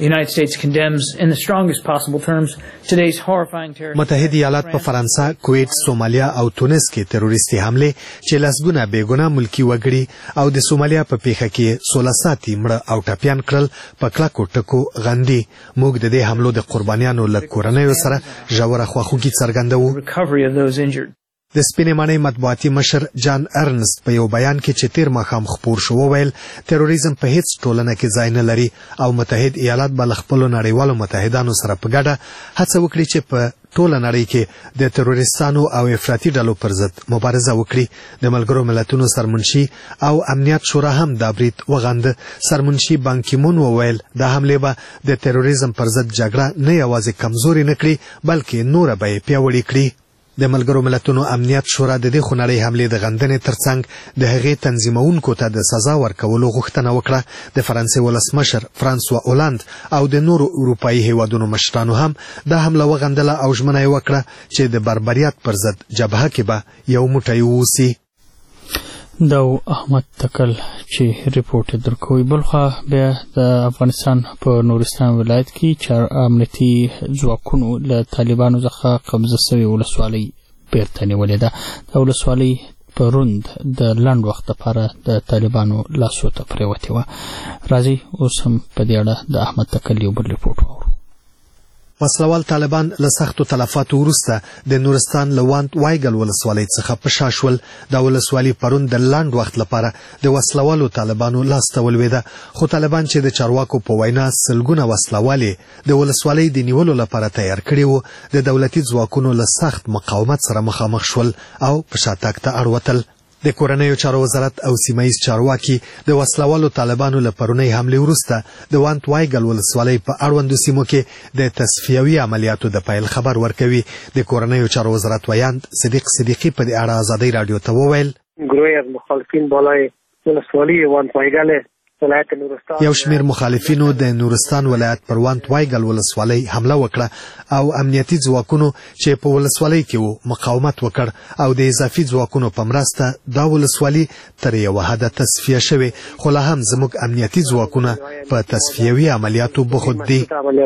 [SPEAKER 9] متحده ایالات په فرانسه، کویټ، سومالیا او تونس کې تروریستي حملې چې لسګونه بېګناه ملکي وګړي او د سومالیا په پیښه کې سوله ساتي مړه او ټپیان کړل په کلکو ټکو غندي. موږ د دې حملو د قربانیانو له کورنیو سره ژوره خواخوږي څرګندوو. د سپینې ماڼۍ مطبوعاتي مشر جان ارنست په یو بیان کې چې تیر ماښام خپور شو وویل تروریزم په هیڅ ټولنه کې ځای نه لري او متحد ایالات به له خپلو نړیوالو متحدانو سره په ګډه هڅه وکړي چې په ټوله نړۍ کې د تروریستانو او افراطي ډلو پر ضد مبارزه وکړي. د ملګرو ملتونو سرمنشي او امنیت شورا هم دا برید وغنده. سرمنشي بان کی مون وویل دا حملې به د تروریزم پر ضد جګړه نه یوازې کمزوري نه کړي بلکې نوره به یې پیاوړې کړي. د ملګرو ملتونو امنیت شورا د دې خونړۍ حملې د غندنې ترڅنګ د هغې تنظیمونکو ته د سزا ورکولو غوښتنه وکړه. د فرانسې ولسمشر فرانسوا اولند او د نورو اروپایي هیوادونو مشرانو هم دا حمله وغندله او ژمنه یې وکړه چې د بربریت پر ضد جبهه کې به یو موټی ووسي.
[SPEAKER 1] دا احمد تکل چې ریپورت درکوي. بلخوا بیا د افغانستان په نورستان ولایت کې چار امنیتي ځواکونو له طالبانو څخه قبضه شوې ولسوالۍ بیرته نیولې ده. د ولسوالۍ په روند د لنډ وخت لپاره د طالبانو لاسو ته پرېوتې وه. راځئ اوس هم په دې اړه د احمد تکل یو بل ریپورت واورو.
[SPEAKER 9] وسلوال طالبان له سختو تلفاتو وروسته د نورستان له وانت وایګل ولسوالۍ څخه په شا شول. دا ولسوالي پرون د لنډ وخت لپاره د وسلوالو طالبانو لاسته ولوېده، خو طالبان چې د چارواکو په وینا سلګونه وسلوال د ولسوالۍ د نیولو لپاره تیار کړي وو، د دولتي ځواکونو له سخت مقاومت سره مخامخ شول او په شاتګ ته اړ وتل. د کورنیو چارو وزارت او سیمه ییز چارواکي د وسلوالو طالبانو له پرونۍ حملې وروسته د وانت وایګل ولسوالۍ په اړوندو سیمو کې د تصفیوي عملیاتو د پیل خبر ورکوي. د کورنیو چارو وزارت ویاند صدیق صدیقي په دې اړه ازادۍ راډیو ته وویل
[SPEAKER 13] گروهی از مخالفین بالای ولسوالی وانت وایګل
[SPEAKER 9] یو شمیر مخالفینو د نورستان ولایت پر وانت وایګل ولسوالۍ حمله وکړه او امنیتي ځواکونو چې په ولسوالۍ کې وو مقاومت وکړ او د اضافي ځواکونو په مرسته دا ولسوالي تر یوه حده تصفیه شوې، خو لا هم زموږ امنیتي ځواکونه په تصفیوي عملیاتو بخود دي.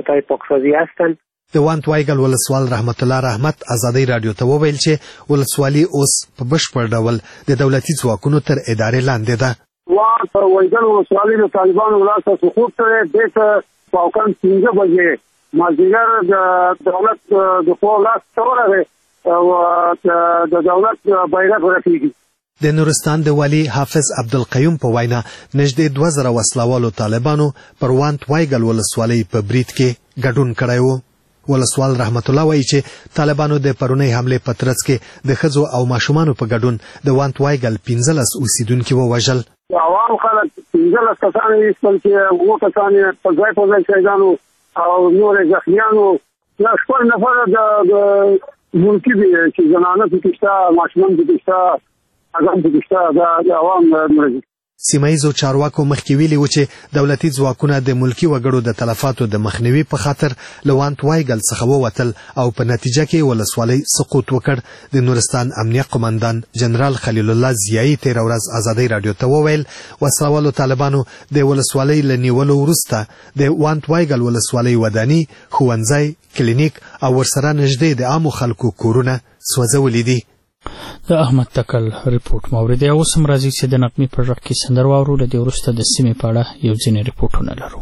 [SPEAKER 9] د وانت وایګل ولسوال رحمت الله رحمت ازادۍ راډیو ته وویل چې ولسوالي اوس په بشپړ ډول د دولتي ځواکونو تر ادارې لاندې ده.
[SPEAKER 13] وانت وایګل ولسوالي د طالبانو لاسه سقوط کړی. دې ته پاوکن پنځه بجې مازدیګر د دولت د خوا لاس ته ورغی او د دولت بیرغ ورپېږي.
[SPEAKER 9] د نورستان د والي حافظ عبدالقیوم په وینا نږدې دوه زره وسلوالو طالبانو پر وانت وایګل ولسوالۍ په برید کې ګډون کړی و. ولسوال رحمت الله وایي چې طالبانو د پرونۍ حملې په ترڅ کې د ښځو او ماشومانو په ګډون د وانت وایګل پنځلس اوسیدونکي ووژل.
[SPEAKER 13] عوام خلک پنځلس کسان یې ایستل چې اووه کسان یې په ځای په ځای شهیدانو او نور یې زخمیانو. شپږ نفره د ملکي دي چې زنانه پکې شته، ماشومان پکې شته، اګام پکې شته. دا د عوام مرضي.
[SPEAKER 9] سیمایزو چارواکو مخکې ویلي و چې دولتي ځواکونه د ملکی وګړو د تلفاتو د مخنیوي په خاطر له وانت وایګل څخه ووتل او په نتیجه کې ولسوالۍ سقوط وکړ. د نورستان امنیه قومندان جنرال خلیل الله ضیایی تېره ورځ ازادۍ راډیو ته وویل وسلوالو طالبانو د ولسوالۍ له نیولو وروسته د وانت وایګل ولسوالۍ وداني، ښوونځی، کلینیک او ورسره نږدې د عامو خلکو کورونه سوځولي دي.
[SPEAKER 1] د احمد تکل ریپورت موریدي. اوس هم راځي چې د نغمې په غږ کې سندر واورو. له دې وروسته د سیمې په اړه یو ځینې ریپورټونه لرو.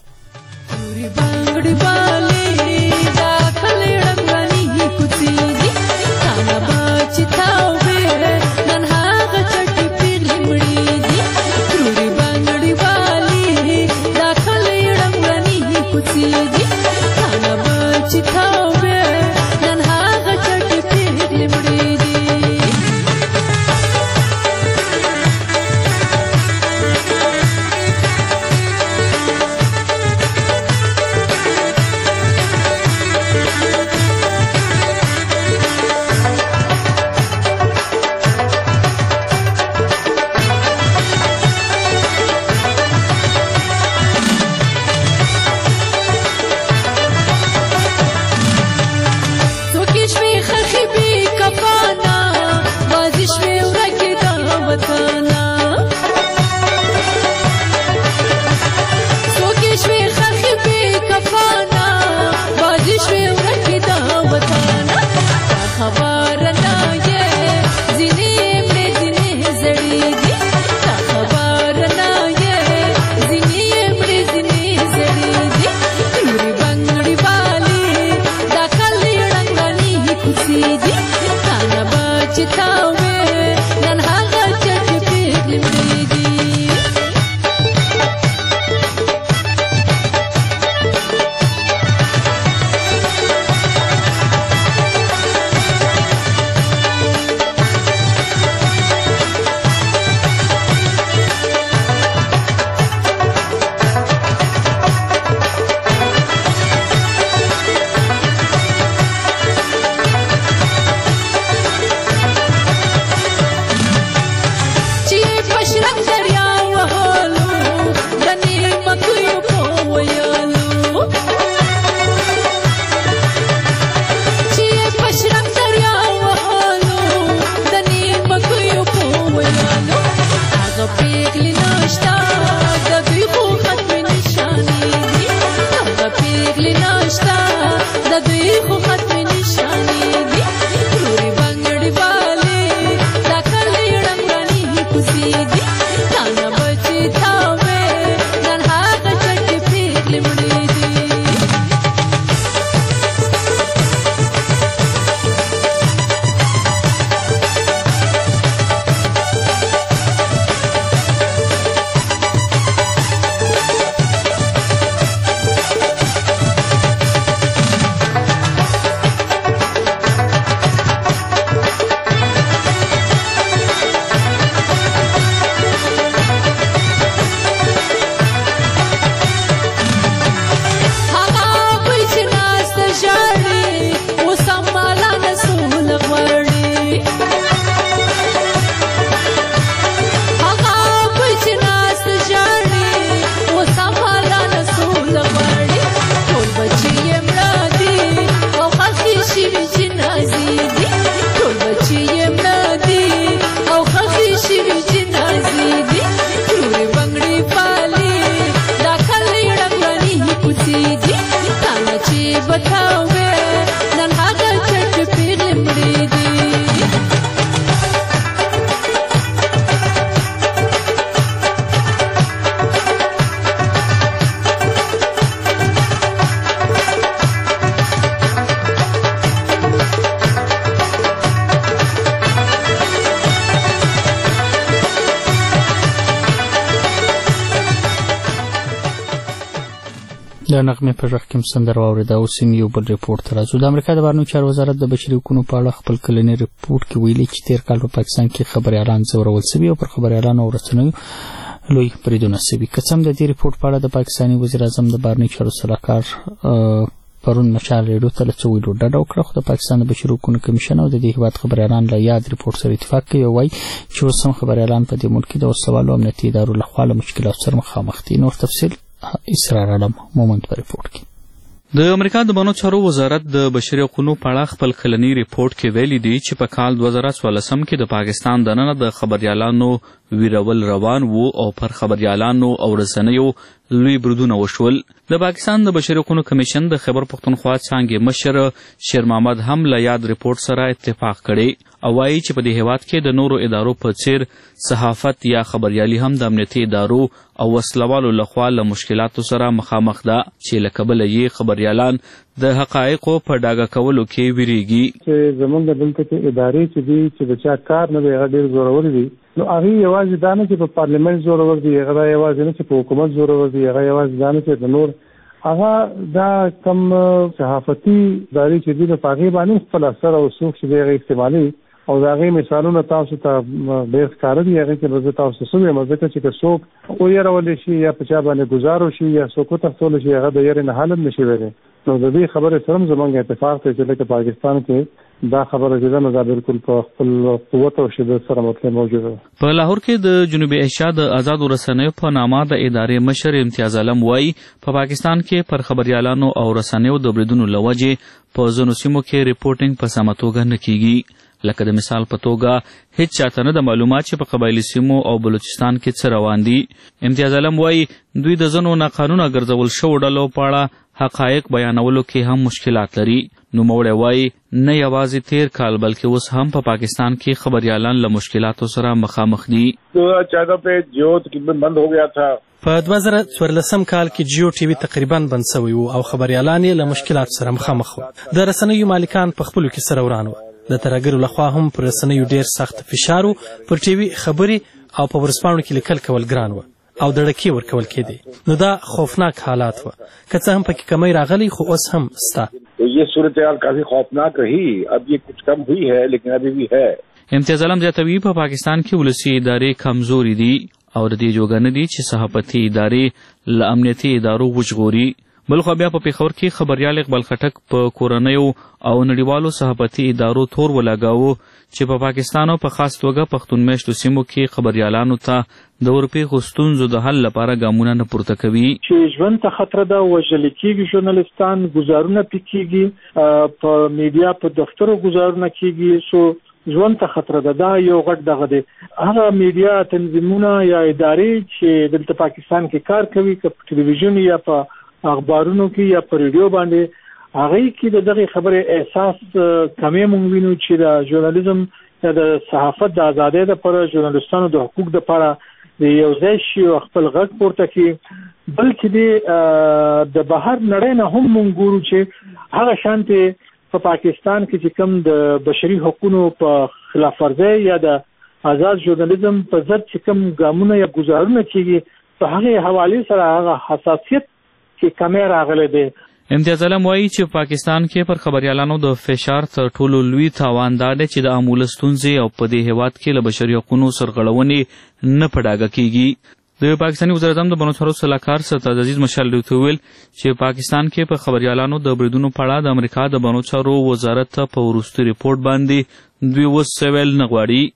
[SPEAKER 1] د نغمې په غږ کې سندره واورېده. اوس هم یو بل ریپورټ ته راځو. د امریکا د بهرنیو چارو وزارت د بشري حقوقو په اړه خپل کلنی ریپورټ کې ویلي چې تېر کال په پاکستان کې خبریالان ځورول سوي او پر خبریالانو او رسنیو لوی بریدونه سوي. که څه هم د دې ریپورټ په اړه د پاکستاني وزیر اعظم د بهرنیو چارو سلاکار پرون مشال ریډیو ته له څو ویډیو ډډه وکړه، خو د پاکستان د بشري حقوقو کمیشن او د دې هیواد خبریالان له یاد ریپورټ سره اتفاق کوي او وایي چې اوس هم خبریالان په دې ملک کې د وسوالو امنیتي ادارو لخوا له مشکلاتو سره مخامخ دي. نور تفصیل اسرار علم مومند په ریپورټ کې. د امریکا د بانو چارو وزارت د بشري حقوقو په اړه خپل کلنی ریپورټ کې ویلي دی چې په کال دوه زره څوارلسم کې د پاکستان دننه د خبریالانو ویرول روان وو او پر خبریالانو او رسنیو لوی بردونه وشول. د پاکستان د بشري حقوقو کمیشن د خیبر پختونخوا څانګې مشر شیر محمد هم له یاد ریپورټ سره اتفاق کړی او وایي چې په دې هیواد کې د نورو ادارو په څیر صحافت یا خبریالي هم د امنیتي ادارو او وسلوالو لخوا له مشکلاتو سره مخامخ ده چې له کبله یې خبریالان د حقایقو په ډاګه کولو کې ویریږي.
[SPEAKER 7] چې زمونږ دلته کې ادارې چې دي چې د چا کار نه دی هغه ډېر زورور دي، نو هغه یوازې دا نه چې په پارلیمنت زورور دي، هغه یوازې نه چې په حکومت زورور دي، هغه یوازې دا نه چې د نور هغه دا کم صحافتي ادارې چې دي په هغې باندې خپل اثر او څوک چې دی هغه استعمالوي او د هغې مثالونه تاسو ته ډېر ښکاره دي. هغې کې به زه تاسو ته څه ویم، ځکه چې که څوک ویرولی شي یا په چا باندې ګزار وشي یا څوک وتښتولی شي هغه د یېرې نه حل هم نشي ویلی. نو د دې خبرې سره هم زموږ اتفاق دی چې لکه پاکستان کې دا خبره چې ده نو دا بلکل په خپل قوت او شدت سره مطلع موجوده ده.
[SPEAKER 22] په لاهور کې د جنوبي ایشیا د آزادو رسنیو په نامه د ادارې مشر امتیاز علم وایي په پاکستان کې پر خبریالانو او رسنیو د بریدونو له وجې په ځینو سیمو کې ریپورټینګ په سمه توګه نه کیږي. لکه د مثال په توګه هیڅ چاته نه د معلومات چې په قبایلي سیمو او بلوچستان کې څه روان دي. امتیاز علم وایي دوی د ځینو ناقانونه ګرځول شوو ډلو په اړه حقایق بیانولو کې هم مشکلات لري. نوموړی وایي نه یوازې تیر کال بلکې اوس هم په پاکستان کې خبریالان له مشکلاتو سره مخامخ دي.
[SPEAKER 14] دو ہزار چودہ پہ جیو تقریباً بند ہو گیا تھا.
[SPEAKER 16] په دوه زره څوارلسم کال کې جیو ټي وي تقریبا بند شوی وو او خبریالان یې له مشکلاتو سره مخامخ وو. د رسنیو مالکان په خپلو کې سره وران وو. د ترهګرو لخوا هم پر رسنیو ډېر سخت فشار و، پر ټي وي خبرې او په ورځپاڼو کې لیکل کول ګران وو او د ډکې ورکول کېدې. نو دا خوفناک حالات وو، که څه هم پکې کمی راغلی خو اوس هم سته.
[SPEAKER 14] یہ صورتحال کافی خوفناک رہی، اب یہ کچھ کم ہوئی ہے لیکن ابھی بھی ہے.
[SPEAKER 22] امتیاز علم زیاتوي په پاکستان کې ولسي ادارې کمزوري دي او د دې جوګه نه دي چې صحافتي ادارې له امنیتي ادارو وژغوري. بلخو بیا په پیښور کې خبریال اقبال خټک په کورنیو او نړیوالو صحافتي ادارو تور ولګاوه چې په پاکستان او په خاص توګه پښتون میشتو سیمو کې خبریالانو ته د ورپېښو ستونزو د حل لپاره ګامونه نه پورته کوي.
[SPEAKER 7] چې ژوند ته خطر ده، وژل کېږي ژورنالستان، ګزارونه پې کېږي، په میډیا په دفترو ګزارونه کېږي، سو ژوند ته خطر ده. دا یو غټ دغه دی. هغه میډیا تنظیمونه یا ادارې چې دلته پاکستان کې کار کوي، که په ټلویزیون یا په اخبارونو کې یا په ریډیو باندې، هغې کې د دغې خبرې احساس کمې مونږ وینو چې د ژورنالیزم یا د صحافت د ازادۍ دپاره، ژورنالستانو د حقوق دپاره د یو ځای شي او خپل غږ پورته کړي. بلکې د بهر نړۍ نه هم مونږ ګورو چې هغه شانتې په پاکستان کې چې کوم د بشري حقوقو په خلاف ورزۍ یا د آزاد ژورنالیزم په ضد چې کوم ګامونه یا ګزارونه کېږي، په هغې حوالې سره هغه حساسیت کې کمی راغلی دی.
[SPEAKER 22] امتیاز علم وایي چې پاکستان کې پر خبریالانو د فشار تر ټولو لوی تاوان دا دی چې د عاموله ستونزې او په دې هیواد کې له بشري حقوقو سرغړونې نه په ډاګه کېږي. د پاکستاني وزارت د بنو چارو سلاکار سرتاج عزیز مشال ډیو ویل چې پاکستان کې په خبریالانو د بریدونو په اړه د امریکا د بنو چارو وزارت ته په وروستي ریپورټ باندې دوی اوس څه ویل نه غواړي.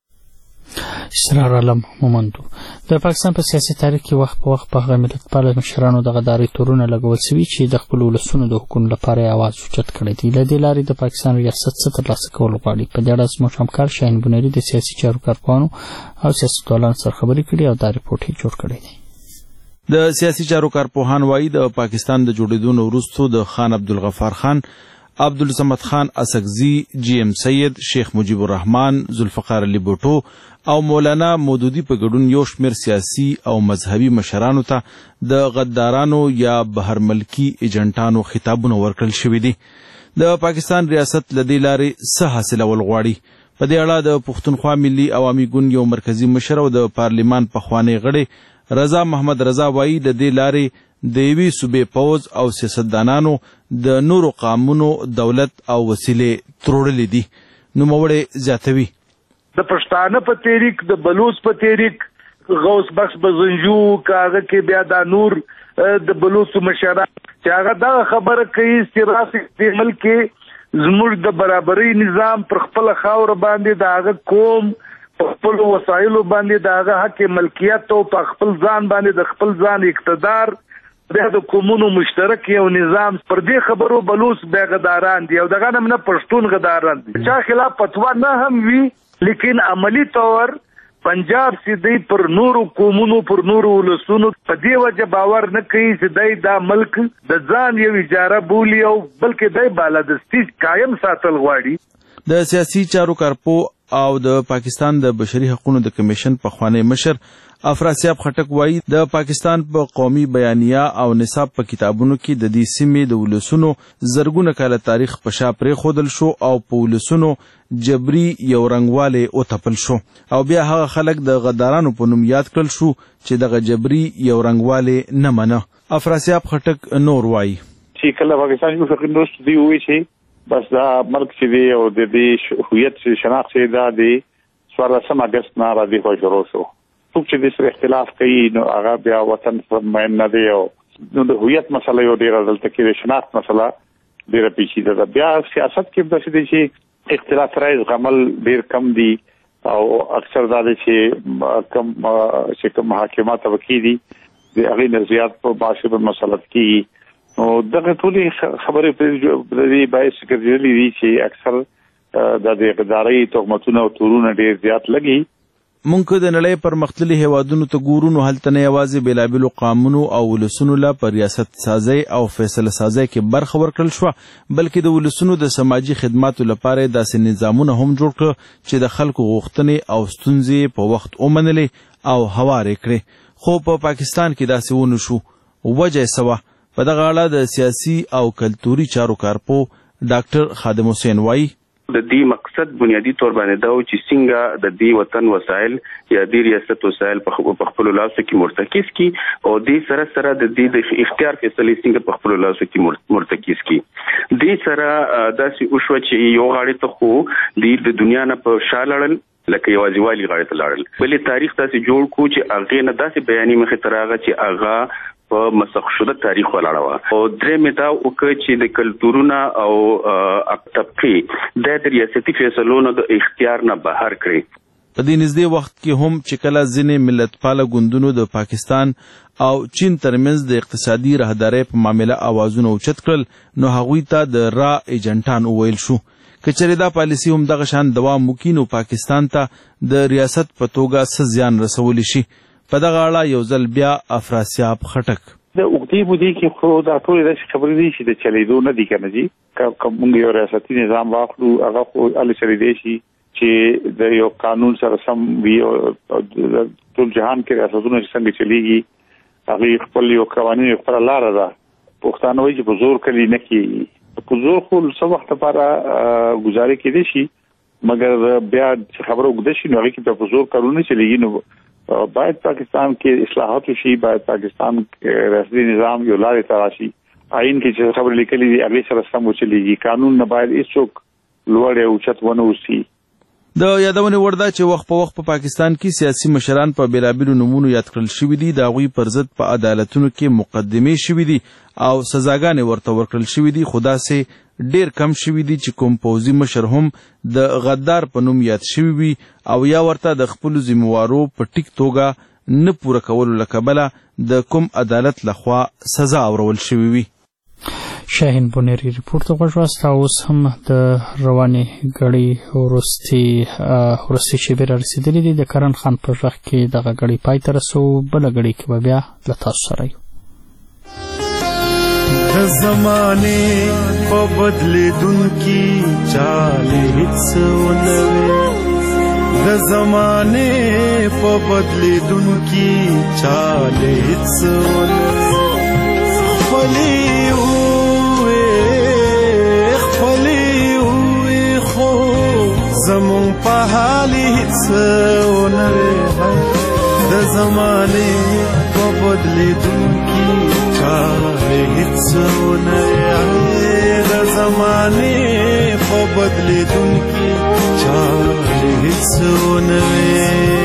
[SPEAKER 1] اسرار علم مومندو د پاکستان په سیاسي تاریخ کې وخت په وخت په هغه ملتپاله مشرانو د غدارۍ تورونه لګول سوي چې د خپلو ولسونو د حقونو لپاره یې اواز اوچت کړی دی. له دې لارې د پاکستان ریاست څه ترلاسه کول غواړي. په دې اړه زموږ همکار شاهین بنیري د سیاسي چارو کارپوهانو او سیاستوالانو سره خبرې کړي او دا ریپورټ یې جوړ کړی دی.
[SPEAKER 15] د سیاسي چارو کارپوهان وایي د پاکستان د جوړېدو نه وروسته د خان عبدالغفار خان، عبدالصمد خان اسکزي، جی ام سید، شیخ مجیب الرحمان، ذوالفقار علي بوټو او مولانا مودودي په ګډون یو شمېر سیاسي او مذهبي مشرانو ته د غدارانو یا بهر ملکي ایجنټانو خطابونه ورکړل شوي دي. د پاکستان ریاست له دې لارې څه حاصلول غواړي؟ په دې اړه د پښتونخوا ملي عوامي ګوند یو مرکزي مشر او د پارلیمان پخوانی غړی رضا محمد رضا وایي د دې لارې د یوې صوبې پوځ او سیاستدانانو د نورو قامونو دولت او وسیلې تروړلې دي. نوموړی زیاتوي
[SPEAKER 14] د پښتانه په تحریک، د بلوچ په تحریک، غوث بخش بزنجو کاغه کې بیا دا نور د بلوچ مشران
[SPEAKER 13] چې هغه دا خبره کوي چې راسي ملک زموږ د برابرۍ نظام پر خپل خاور باندې د هغه قوم په خپل وسایلو باندې د هغه حق ملکیت او په خپل ځان باندې د خپل ځان اقتدار د قومونو مشترک یو نظام پر دې خبرو بلوس به غداران دي او دغه نه پښتون غداران دي چې خلاف فتوا نه هم وی لیکن عملی طور پنجاب سیدی پر نورو قومونو پر نورو ولسونو په دې وجه باور نه کوي چې دای دا ملک د ځان یو اجاره بولی او بلکې دای بالادستی قائم ساتل غواړي
[SPEAKER 15] د سیاسي چارو کارپو او د پاکستان د بشري حقوقو د کمیشن پخوانی مشر افراسیاب خټک وایي د پاکستان په قومي بیانیه او نصاب په کتابونو کې د دې سیمې د ولسونو زرګونه کاله تاریخ په شا پرې خودل شو او په ولسونو جبري یو رنگواله او تپل شو او بیا هغه خلک د غدارانو په نوم یاد کړل شو چې دغه جبري یو رنگواله نه منه. افراسیاب خټک نور وایي
[SPEAKER 14] چې کله پاکستان یو فکر نوست دی وی چې بس دا ملک چې دی او د دې هویت شناخت چې دا دی څوارلسم اګست نه را دی خو شروع شو. څوک چې د سره اختلاف کوي نو هغه بیا وطن فرماین نه دی او نو د هویت مسله یو ډیره دلته کې د شناخت مسله ډیره پیچیده ده. بیا سیاست کې د څه دی چې اختلاف رایز غمل ډیر کم دي او اکثر دا دی چې کم چې کوم حاکمات وکړي دي د هغې نه زیات په باشد مسلط کېږي نو دغه ټولې خبرې په دې باعث ګرځېدلې دي چې اکثر د دې غدارۍ تهمتونه او تورونه ډېر زیات لګي.
[SPEAKER 15] مونږ د نړۍ پرمختللي هیوادونو ته ګورو نو هلته نه یوازې بېلابېلو قانونو او ولسونو له په ریاست سازۍ او فیصله سازۍ کې برخه ورکړل شوه بلکې د ولسونو د سماجي خدماتو لپاره داسې نظامونه هم جوړ کړه چې د خلکو غوښتنې او ستونزې په وخت ومنلې او هوارې کړې. خو په پاکستان کې داسې ونه شو. وجه یې څه وه؟ په دغه اړه د سیاسي او کلتوري چارو کارپو ډاکټر خادم حسین وایي
[SPEAKER 4] د دې مقصد بنیادی تور باندې دا و چې څنګه د دې وطن وسایل یا د ریاست وسایل په خپل لاسو کې مرتکز کی او دې سره سره د دې د اختیار فیصلې څنګه په خپل لاسو کې مرتکز کی. دې سره داسې وشو چې یو غاړې ته خو د دنیا نه په شا لړل لکه یوازې والی غاړې ته لاړل بلې تاریخ داسې جوړ کو چې هغې نه داسې بیانې مخې ته راغله چې هغه په مسخ شده تاریخ ولاړه وه او درې مې دا وکړه چې د کلتورونه او طبقې د ریاستي فیصلو نه د اختیار نه بهر کړي.
[SPEAKER 15] په دې نږدې وخت کې هم چې کله ځینې ملتپاله ګوندونو د پاکستان او چین ترمنځ د اقتصادي راهدارۍ په معامله اوازونه اوچت کړل نو هغوی ته د را ایجنټان وویل شو. که چېرې دا پالیسي هم دغه شان دوام وکړي نو پاکستان ته د ریاست په توګه څه زیان رسولی شي. په دغه اړه یو ځل بیا افراسیاب خټک
[SPEAKER 14] د اوږدې مودې کې خو دا ټولې داسې خبرې دي چې د چلېدو نه دي که نه جي که موږ یو ریاستي نظام واخلو هغه خو هلې چلېدی شي چې د یو قانون سره سم وي او ټول جهان کې ریاستونه چې څنګه چلېږي هغې خپل یو قوانین یو خپله لاره ده. پښتانه وایي چې په زور کلي نه کېږي په زور خو څه وخت لپاره ګزارې کېدی شي مګر بیا چې خبره اوږده شي نو هغې کې بیا په زور کارونه چلېږي نو باید پاکستان کې اصلاحات وشي باید پاکستان ریاستي نظام یو لارې ته راشي آئین کې چې خبرې لیکلې دي هغې سره سم وچلېږي قانون نه باید هېڅوک لوړ یا اوچت ونه اوسي.
[SPEAKER 15] د یادونې وړ ده چې وخت په وخت په پاکستان کې سیاسي مشران په بېلابېلو نومونو یاد کړل شوي دي د هغوی پر ضد په عدالتونو کې مقدمې شوي دي او سزاګانې ورته ورکړل شوي دي خو داسې ډېر کم شوي دي چې کوم پوځي مشر هم د غدار په نوم یاد شوي وي او یا ورته د خپلو ذموارو په ټیک توګه نه پوره کولو له کبله د کوم عدالت لخوا سزا اورول شوي وي.
[SPEAKER 1] شاهین بونیری ریپورت غوږ واست او اوس هم د روانې ګړۍ وروستي وروستي شېبې را رسېدلې دي. د کرن خان په غږ کې دغه ګړۍ پای ته رسوو بله ګړۍ کې به بیا له تاسو سره یو.
[SPEAKER 24] د زمانې په بدلېدونکي چال هېڅ ونه وې د زمانې په بدلېدونکي چال هېڅ ونه وې خپلې وې خپلې وې خو زمونږ په حال هېڅ ونه وې د زمانې په بدلېدونکي چال هېڅ ونه وې د زمانې په بدلېدونکي چال هېڅ ونه وې.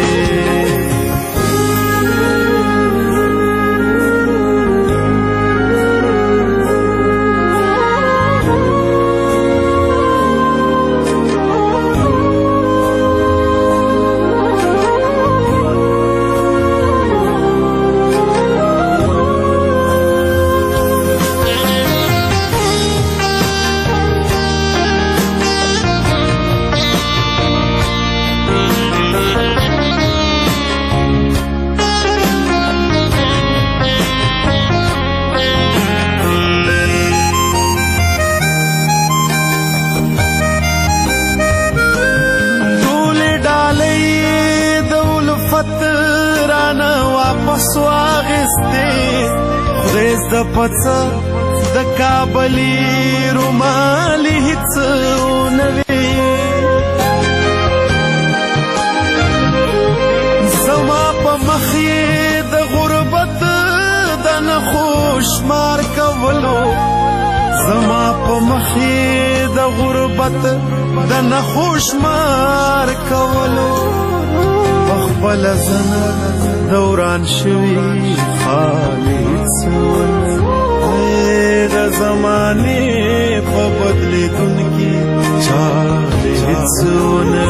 [SPEAKER 24] د پڅه د کابلی رومالی هیڅ نوي زما په مخې د غربت د نخوش مار کولو زما په مخې د غربت د نخوش مار کولو بخبل زنه دوران شوی خالی څون د زمانه په بدلیدونکي چارې څون